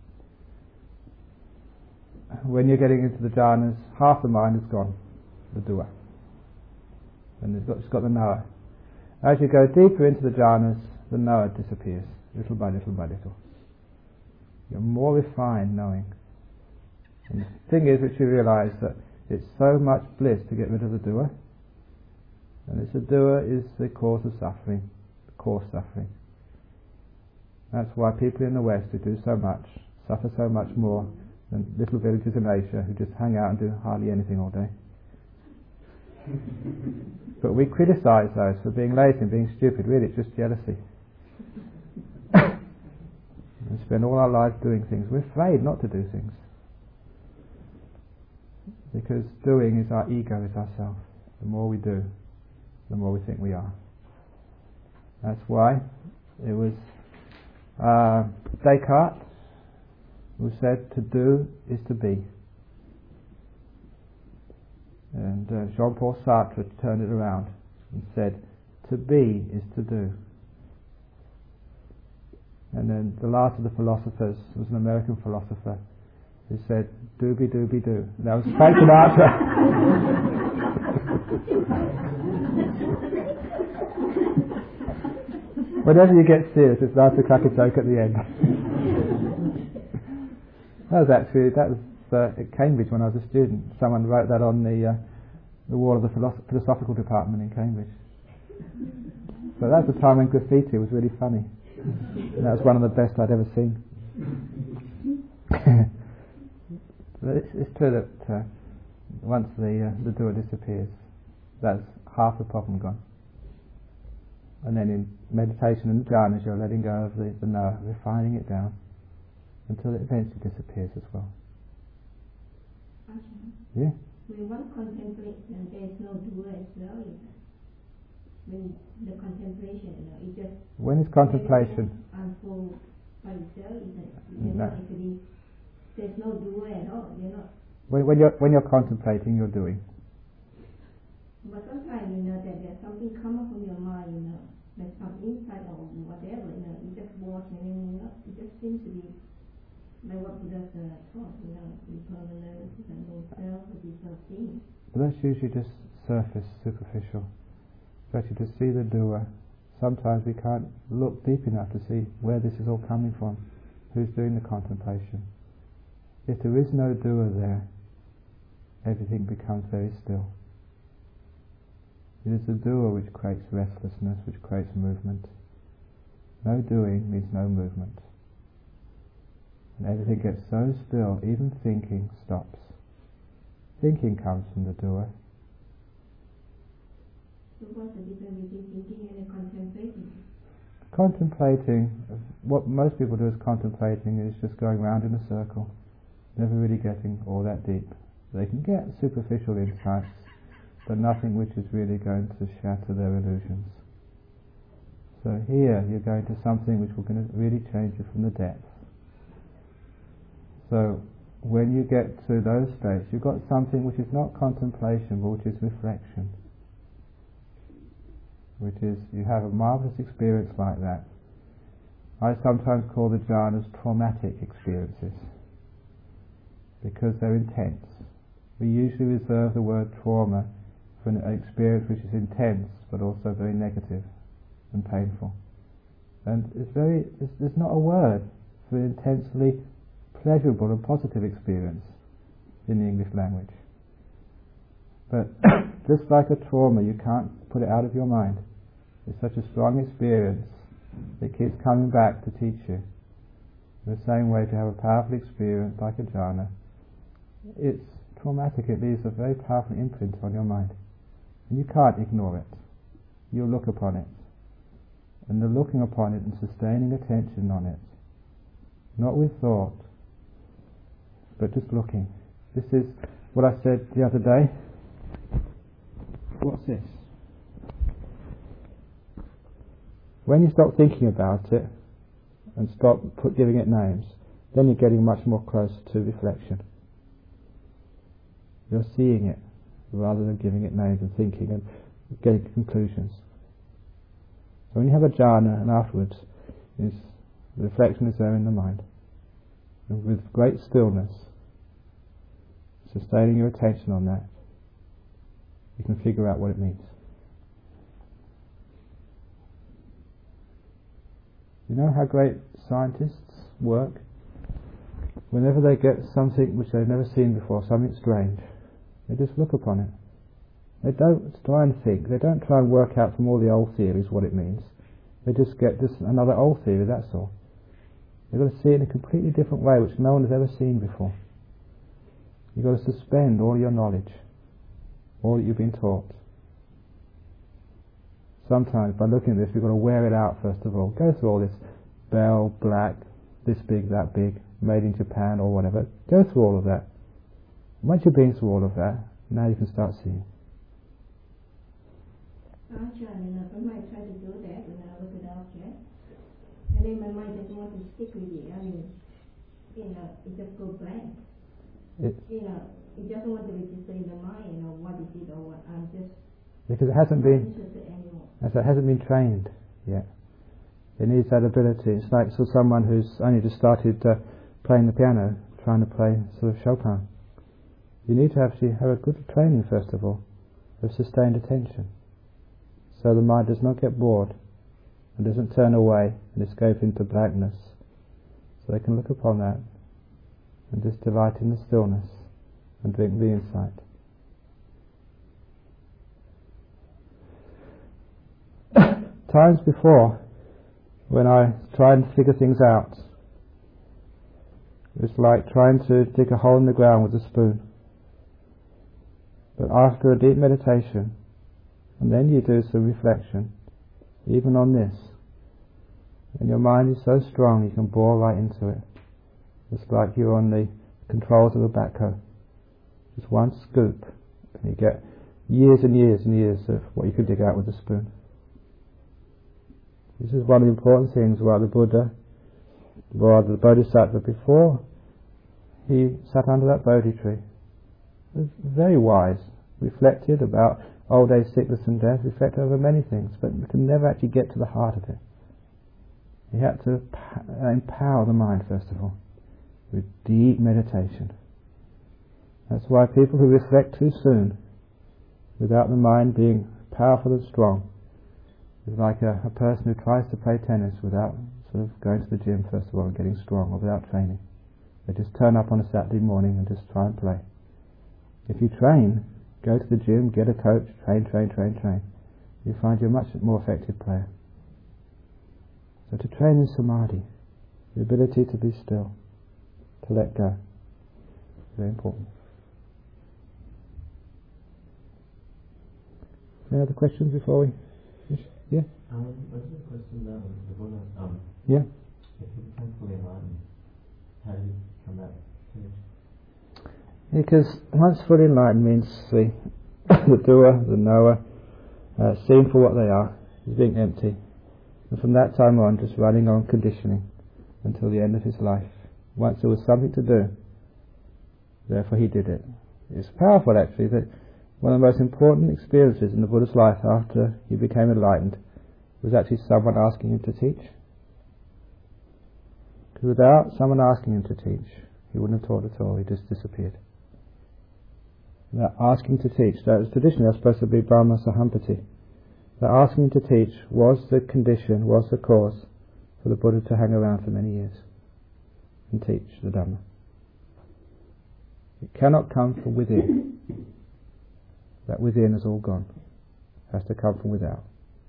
A: When you're getting into the jhanas, half the mind is gone, the doer. And it's got, it's got the knower. As you go deeper into the jhanas, the knower disappears, little by little by little. You're more refined knowing. And the thing is, which you realise that it's so much bliss to get rid of the doer, and it's the doer is the cause of suffering, the coarse suffering. That's why people in the West who do so much suffer so much more than little villages in Asia who just hang out and do hardly anything all day. But we criticise those for being lazy and being stupid. Really, it's just jealousy. We spend all our lives doing things. We're afraid not to do things, because doing is our ego, is ourself. The more we do, the more we think we are. That's why it was uh, Descartes who said to do is to be. And uh, Jean-Paul Sartre turned it around and said to be is to do. And then the last of the philosophers was an American philosopher who said, dooby dooby doo. And that was Frank Sinatra. Whenever you get serious, it's nice to crack a joke at the end. That was actually, that was uh, at Cambridge when I was a student. Someone wrote that on the uh, the wall of the philosoph- philosophical department in Cambridge. So that's the time when graffiti was really funny. And that was one of the best I'd ever seen. But it's, it's true that uh, once the uh, the doer disappears, that's half the problem gone. And then in meditation and jhanas, you're letting go of the, the knower, refining it down until it eventually disappears as well.
D: Ajahn,
A: Yeah.
D: when one contemplates and there is no doer as well, you know, when the contemplation, you know, it just
A: When is contemplation?
D: unfold by itself, you know, you're
A: No.
D: not actually, there's no doer at all. You're not.
A: When, when you're when you're contemplating, you're doing.
D: But sometimes you know that there's something come up from your mind, you know, like some insight or whatever, you know, you just watch and then you know, it just seems to be like what Buddha uh, taught, you know, impermanence and no self, these sort of things.
A: But that's usually just surface, superficial. So actually to see the doer, sometimes we can't look deep enough to see where this is all coming from, who's doing the contemplation. If there is no doer there, everything becomes very still. It is the doer which creates restlessness, which creates movement. No doing means no movement. And everything gets so still, even thinking stops. Thinking comes from the doer.
D: So what's the difference between thinking and contemplating?
A: Contemplating, what most people do is contemplating is just going round in a circle, never really getting all that deep. They can get superficial insights, but nothing which is really going to shatter their illusions. So here you're going to something which will going to really change you from the depth. So when you get to those states, you've got something which is not contemplation, but which is reflection. Which is, you have a marvellous experience like that. I sometimes call the jhanas traumatic experiences, because they're intense. We usually reserve the word trauma for an experience which is intense, but also very negative and painful. And it's very, it's, there's not a word for an intensely pleasurable and positive experience in the English language. But just like a trauma, you can't put it out of your mind. It's such a strong experience that keeps coming back to teach you. In the same way, to have a powerful experience like a jhana, it's traumatic, it leaves a very powerful imprint on your mind. And you can't ignore it. You look upon it. And the looking upon it and sustaining attention on it, not with thought, but just looking. This is what I said the other day. What's this? When you stop thinking about it and stop put, giving it names, then you're getting much more close to reflection. You're seeing it rather than giving it names and thinking and getting conclusions. So when you have a jhana and afterwards, is the reflection is there in the mind. And with great stillness, sustaining your attention on that, you can figure out what it means. You know how great scientists work? Whenever they get something which they've never seen before, something strange, they just look upon it. They don't try and think, they don't try and work out from all the old theories what it means. They just get just another old theory, that's all. You've got to see it in a completely different way, which no one has ever seen before. You've got to suspend all your knowledge, all that you've been taught. Sometimes, by looking at this, we've got to wear it out first of all. Go through all this bell, black, this big, that big, made in Japan or whatever. Go through all of that. Once you've been through all of that, now you can start seeing.
D: Ajahn, you know, when I try to do that, when I look at the object, and then my mind doesn't want to stick with it. I mean, you know, it just goes blank.
A: It,
D: you know, it doesn't want to register in the mind, you know, what is it or what. I'm just
A: because it hasn't
D: not
A: been,
D: interested anymore.
A: as it hasn't been trained yet. It needs that ability. It's like so someone who's only just started uh, playing the piano, trying to play sort of Chopin. You need to actually have a good training first of all, of sustained attention, so the mind does not get bored and doesn't turn away and escape into blackness. So they can look upon that and just delight in the stillness and drink the insight. Times before, when I tried to figure things out, it was like trying to dig a hole in the ground with a spoon. But after a deep meditation, and then you do some reflection, even on this, and your mind is so strong you can bore right into it. It's like you're on the controls of a backhoe. Just one scoop, and you get years and years and years of what you could dig out with a spoon. This is one of the important things why the Buddha, or the Bodhisattva before he sat under that Bodhi tree, was very wise, reflected about old age, sickness and death, reflected over many things, but could never actually get to the heart of it. He had to empower the mind first of all, with deep meditation. That's why people who reflect too soon, without the mind being powerful and strong, is like a, a person who tries to play tennis without sort of going to the gym first of all and getting strong, or without training. They just turn up on a Saturday morning and just try and play. If you train, go to the gym, get a coach, train, train, train, train, you find you're a much more effective player. So to train in samadhi, the ability to be still, to let go, very important. Any other questions before we finish? Yeah?
E: Um, I just have a question now. The Buddha, um,
A: yeah?
E: if he became fully enlightened, how did he come back finished?
A: Because once fully enlightened means the, the doer, the knower, uh, seen for what they are, is being empty. And from that time on, just running on conditioning until the end of his life. Once there was something to do, therefore he did it. It's powerful actually that one of the most important experiences in the Buddha's life after he became enlightened was actually someone asking him to teach. Because without someone asking him to teach, he wouldn't have taught at all, he just disappeared. That asking to teach, that was traditionally supposed to be Brahma Sahampati. That asking to teach was the condition, was the cause for the Buddha to hang around for many years and teach the Dhamma. It cannot come from within. That within is all gone. It has to come from without.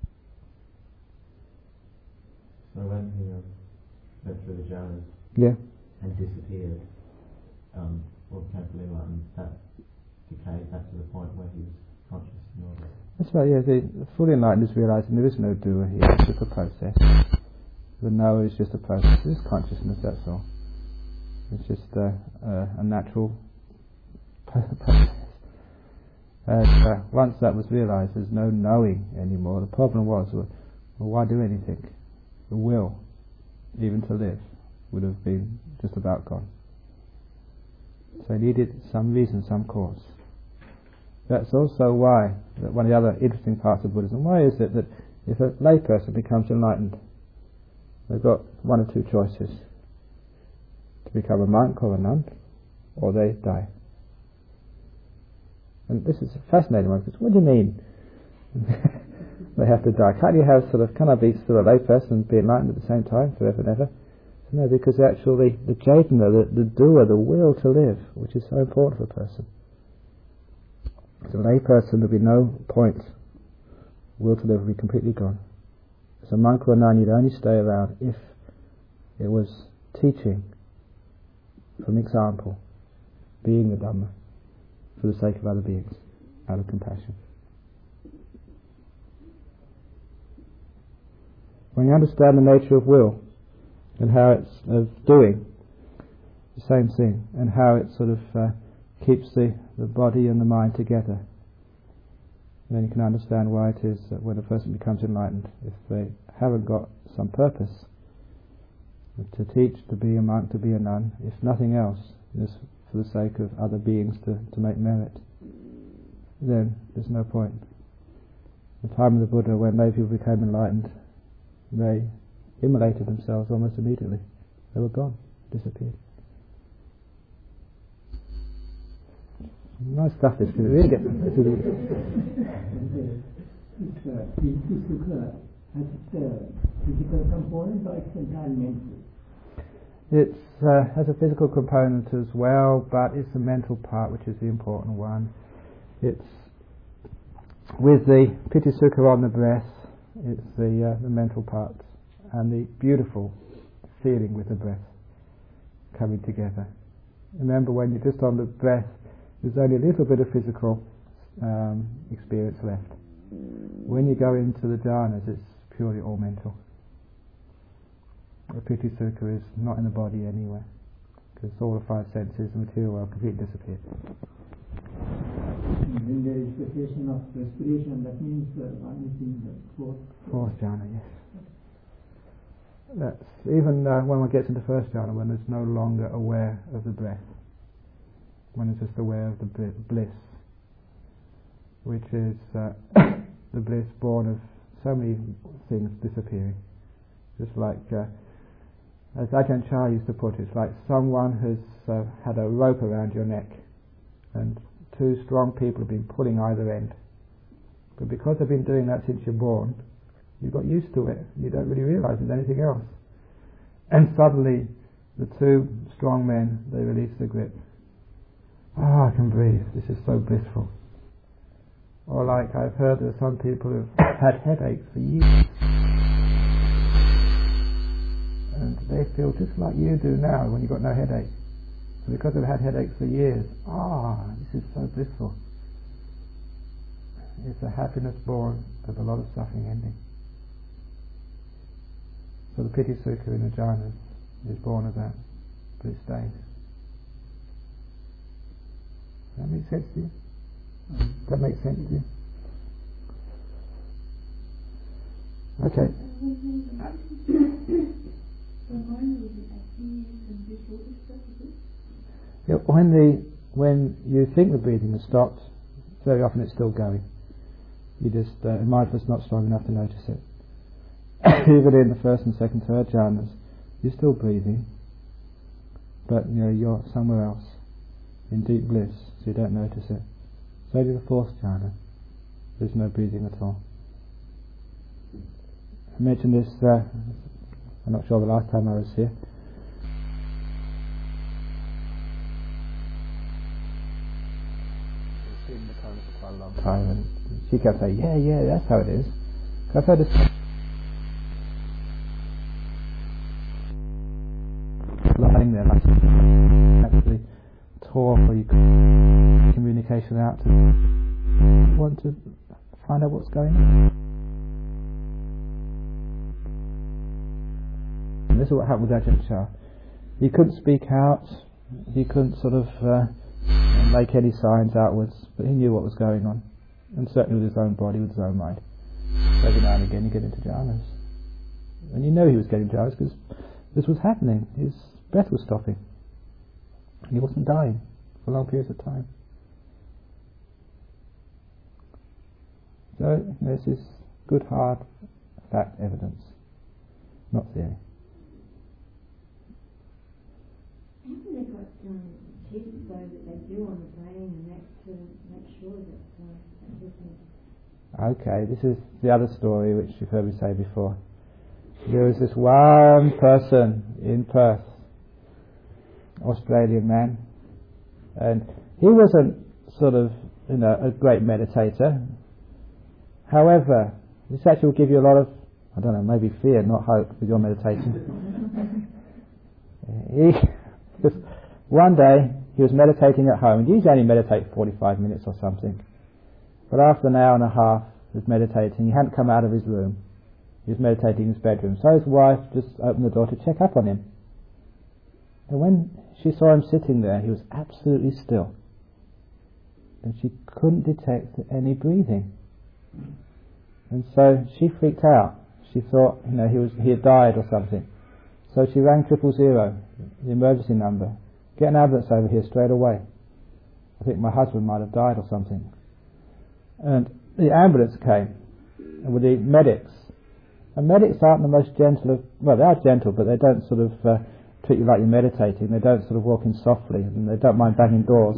E: So when he um, went through the jhanas
A: Yeah.
E: and disappeared, um, or became fully enlightened, that decayed back to the point where he was conscious in order.
A: That's right, yeah. The, the fully enlightened is realizing there is no doer here, it's just a process. The knower is just a process. It is consciousness, that's all. It's just uh, uh, a natural process. And uh, once that was realized, there's no knowing anymore. The problem was, well, well, why do anything? The will, even to live, would have been just about gone. So he needed some reason, some cause. That's also why, that one of the other interesting parts of Buddhism, why is it that if a layperson becomes enlightened, they've got one or two choices: to become a monk or a nun, or they die. And this is a fascinating one, because what do you mean they have to die? Can't you have sort of, can I be sort of a layperson and be enlightened at the same time, forever and ever? No, because actually the Chaitanya, the, the doer, the will to live, which is so important for a person. As a layperson, there'll be no point. Will to live will be completely gone. As a monk or a nun, you'd only stay around if it was teaching, from example, being the Dhamma, for the sake of other beings, out of compassion. When you understand the nature of will, and how it's of doing, the same thing, and how it sort of uh, keeps the, the body and the mind together, then you can understand why it is that when a person becomes enlightened, if they haven't got some purpose to teach, to be a monk, to be a nun, if nothing else is for the sake of other beings to, to make merit, then there's no point. The time of the Buddha, when many people became enlightened, they immolated themselves almost immediately. They were gone, disappeared. Nice stuff this, because it really gets into the...
F: Physical component, or it's entirely mental?
A: It uh, has a physical component as well, but it's the mental part which is the important one. It's with the piti sukha on the breath, it's the uh, the mental part and the beautiful feeling with the breath coming together. Remember, when you're just on the breath, there's only a little bit of physical um, experience left. When you go into the jhanas, it's purely all mental. The piti sukha is not in the body anywhere, because all the five senses, the material world, completely disappear.
F: When there is cessation of respiration, that means uh, one is in the fourth.
A: Fourth jhana, yes. That's even uh, when one gets into first jhana, when there's no longer aware of the breath, when it's just aware of the bliss, which is uh, the bliss born of so many things disappearing. Just like, uh, as Ajahn Chah used to put it, it's like someone has uh, had a rope around your neck, and two strong people have been pulling either end. But because they've been doing that since you're born, you got used to it. You don't really realise there's anything else. And suddenly, the two strong men, they release the grip. Ah, oh, I can breathe. This is so blissful. Or like I've heard there are some people who've had headaches for years, and they feel just like you do now when you've got no headache. So because they've had headaches for years, ah, this is so blissful. It's a happiness born of a lot of suffering ending. So the piti sukha in the jhanas is born of that, but it stays. Does that make sense to you? Does that make sense to you? Okay. Yeah, when the when you think the breathing has stopped, very often it's still going. You just uh, mindfulness is not strong enough to notice it. Even in the first and second, third jhanas, you're still breathing, but you know you're somewhere else in deep bliss, so you don't notice it. So to the fourth jhana, there's no breathing at all. I mentioned this, uh, I'm not sure the last time I was here. I've seen the Tony for quite a long time, and she kept saying, yeah, yeah, that's how it is. I've heard this lying there like actually talk, or you communication out to want to find out what's going on. And this is what happened with Ajahn Chah. He couldn't speak out, he couldn't sort of uh, make any signs outwards, but he knew what was going on, and certainly with his own body, with his own mind. So every now and again he get into jhanas, and you know he was getting jhanas because this was happening. His breath was stopping, and he wasn't dying for long periods of time. So this is good, hard fact evidence, not theory.
C: Haven't they got um, tests though that they do on the brain and that to make sure that uh, that isn't...
A: Okay, this is the other story which you've heard me say before. There was this one person in Perth, Australian man, and he wasn't sort of, you know, a great meditator. However, this actually will give you a lot of, I don't know, maybe fear, not hope, with your meditation. he just one day he was meditating at home, and he usually only meditate forty-five minutes or something. But after an hour and a half of meditating, he hadn't come out of his room. He was meditating in his bedroom. So his wife just opened the door to check up on him. And when she saw him sitting there, he was absolutely still. And she couldn't detect any breathing. And so she freaked out. She thought, you know, he was he had died or something. So she rang triple zero, the emergency number. Get an ambulance over here straight away. I think my husband might have died or something. And the ambulance came, and with the medics. And medics aren't the most gentle of, well, they are gentle, but they don't sort of uh, treat you like you're meditating. They don't sort of walk in softly, and they don't mind banging doors.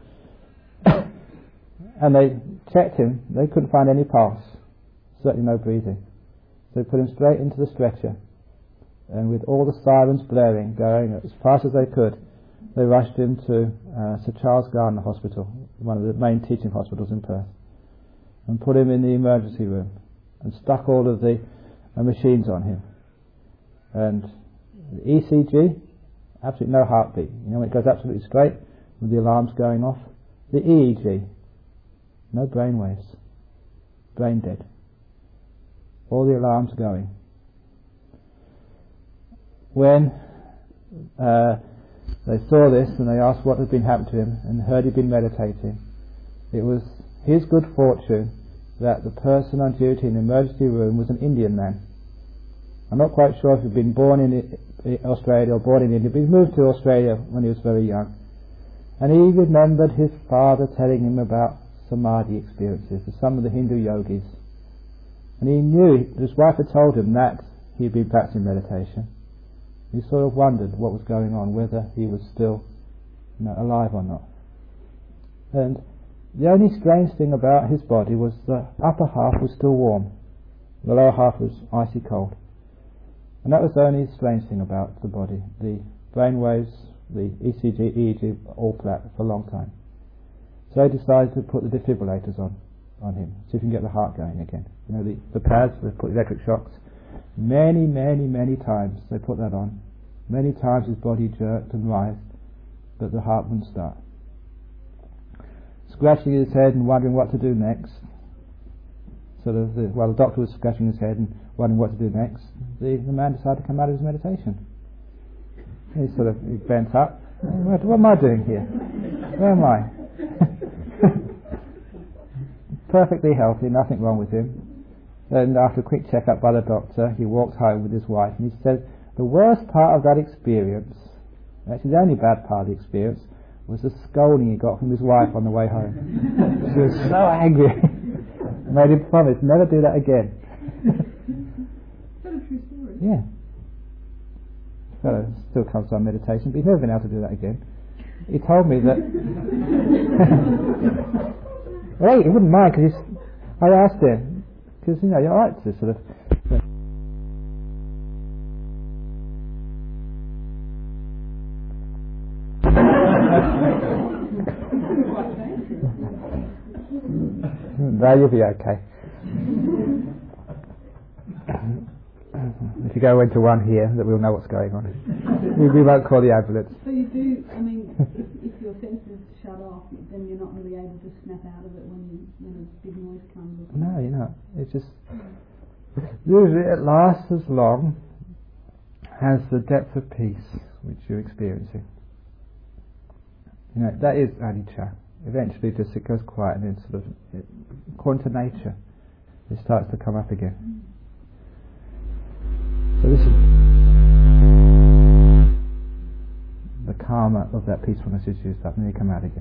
A: And they checked him. They couldn't find any pulse, certainly no breathing. So they put him straight into the stretcher, and with all the sirens blaring, going as fast as they could, they rushed him to uh, Sir Charles Gardner Hospital, one of the main teaching hospitals in Perth, and put him in the emergency room and stuck all of the uh, machines on him. And the E C G, absolutely no heartbeat. You know, it goes absolutely straight with the alarms going off. The E E G, no brain waves, brain dead. All the alarms going. When uh, they saw this and they asked what had been happening to him and heard he'd been meditating, it was his good fortune that the person on duty in the emergency room was an Indian man. I'm not quite sure if he'd been born in Australia or born in India, but he moved to Australia when he was very young. And he remembered his father telling him about samadhi experiences of some of the Hindu yogis. And he knew, his wife had told him that he'd been practicing meditation. He sort of wondered what was going on, whether he was still, you know, alive or not. And the only strange thing about his body was the upper half was still warm, the lower half was icy cold. And that was the only strange thing about the body. The brain waves, the E C G, E E G, all flat for a long time. So he decided to put the defibrillators on, on him, see if he can get the heart going again. You know, the, the pads, they put electric shocks. Many, many, many times they put that on. Many times his body jerked and writhed, but the heart wouldn't start. Scratching his head and wondering what to do next. Sort of, the, while the doctor was scratching his head and wondering what to do next, the, the man decided to come out of his meditation. He sort of he bent up. What, what am I doing here? Where am I? Perfectly healthy, nothing wrong with him. And after a quick check-up by the doctor, he walked home with his wife, and he said the worst part of that experience, actually the only bad part of the experience, was the scolding he got from his wife on the way home. She was so angry. Made him promise never do that again.
B: Is that a true story?
A: Yeah. The fellow still comes to our meditation, but he's never been able to do that again. He told me that. Well, he wouldn't mind, because I asked him, because you know you're right to sort of. No, you'll be okay. If you go into one here, that we'll know what's going on. we, we won't call the ambulance.
B: So you do, I mean, if, if your senses shut off, then you're not really able to snap out of it when, you, when a big noise comes.
A: No, you're not. It's just, usually it lasts as long as the depth of peace which you're experiencing. You know, that is anicca. Eventually just it goes quiet and then sort of, it, according to nature, it starts to come up again. So this is the karma of that peacefulness is used up and then you come out again.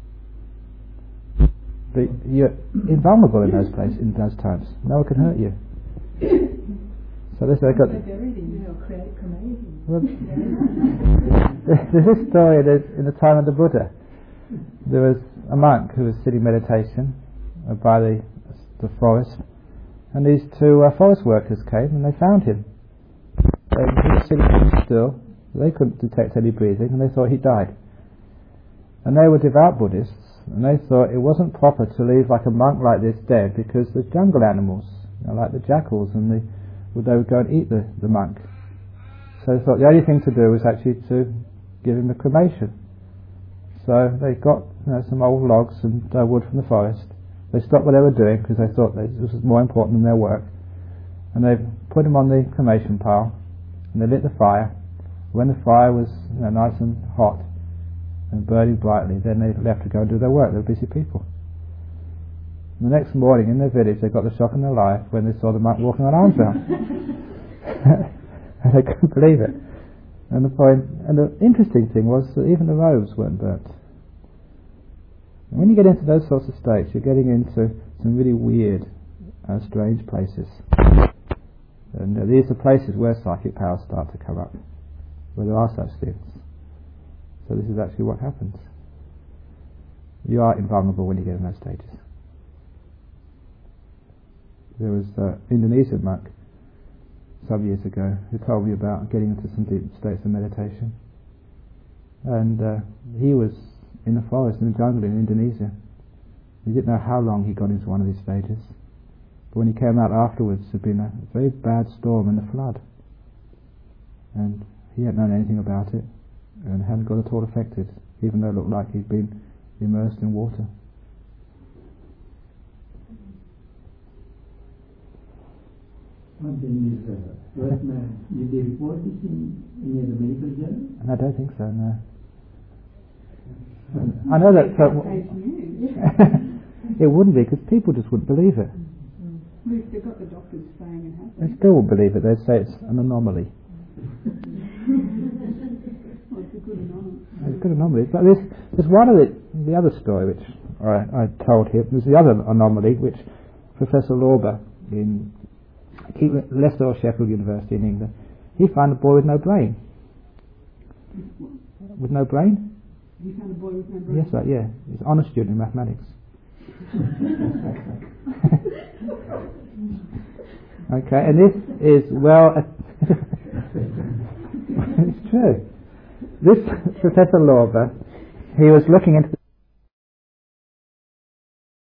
A: But you're invulnerable in those places, in those times. No one can hurt you. So this I got. Well, there's this story that in the time of the Buddha, there was a monk who was sitting meditation uh, by the the forest, and these two uh, forest workers came and they found him. And he was sitting still. They couldn't detect any breathing, and they thought he died. And they were devout Buddhists, and they thought it wasn't proper to leave like a monk like this dead, because the jungle animals, you know, like the jackals, and the, they would go and eat the, the monk. So they thought the only thing to do was actually to give him a cremation. So they got, you know, some old logs and uh, wood from the forest. They stopped what they were doing because they thought that this was more important than their work. And they put him on the cremation pile, and they lit the fire. When the fire was, you know, nice and hot and burning brightly, then they left to go and do their work. They were busy people. And the next morning in their village they got the shock in their life when they saw the monk walking on arms out. And they couldn't believe it. And the point, and the interesting thing was that even the robes weren't burnt. And when you get into those sorts of states, you're getting into some really weird and strange places. And uh, these are places where psychic powers start to come up, where there are such things. So this is actually what happens. You are invulnerable when you get in those stages. There was an Indonesian monk some years ago who told me about getting into some deep states of meditation. And uh, he was in the forest, in the jungle in Indonesia. He didn't know how long he got into one of these stages. But when he came out afterwards, there had been a very bad storm and a flood. And he hadn't known anything about it and hadn't got at all affected, even though it looked like he'd been immersed in water.
F: One thing is, uh, first man, did they report this in any of the medical journals?
A: And I don't think so, no. I know that so, it wouldn't be, because people just wouldn't believe it.
B: Well, if they've got the doctors saying it
A: They
B: happens.
A: still won't believe it. They'd say it's an anomaly.
B: Well, it's a good anomaly.
A: It's a good anomaly. But there's, there's one of the, the other story which I, I told here. There's the other anomaly which Professor Lorber in Leicester or Sheffield University in England, he found a boy with no brain. With no brain?
B: He found a boy with no brain?
A: Yes, right, yeah. He's an honour student in mathematics. Okay, and this is, well, it's true. This Professor Lorber, he was looking into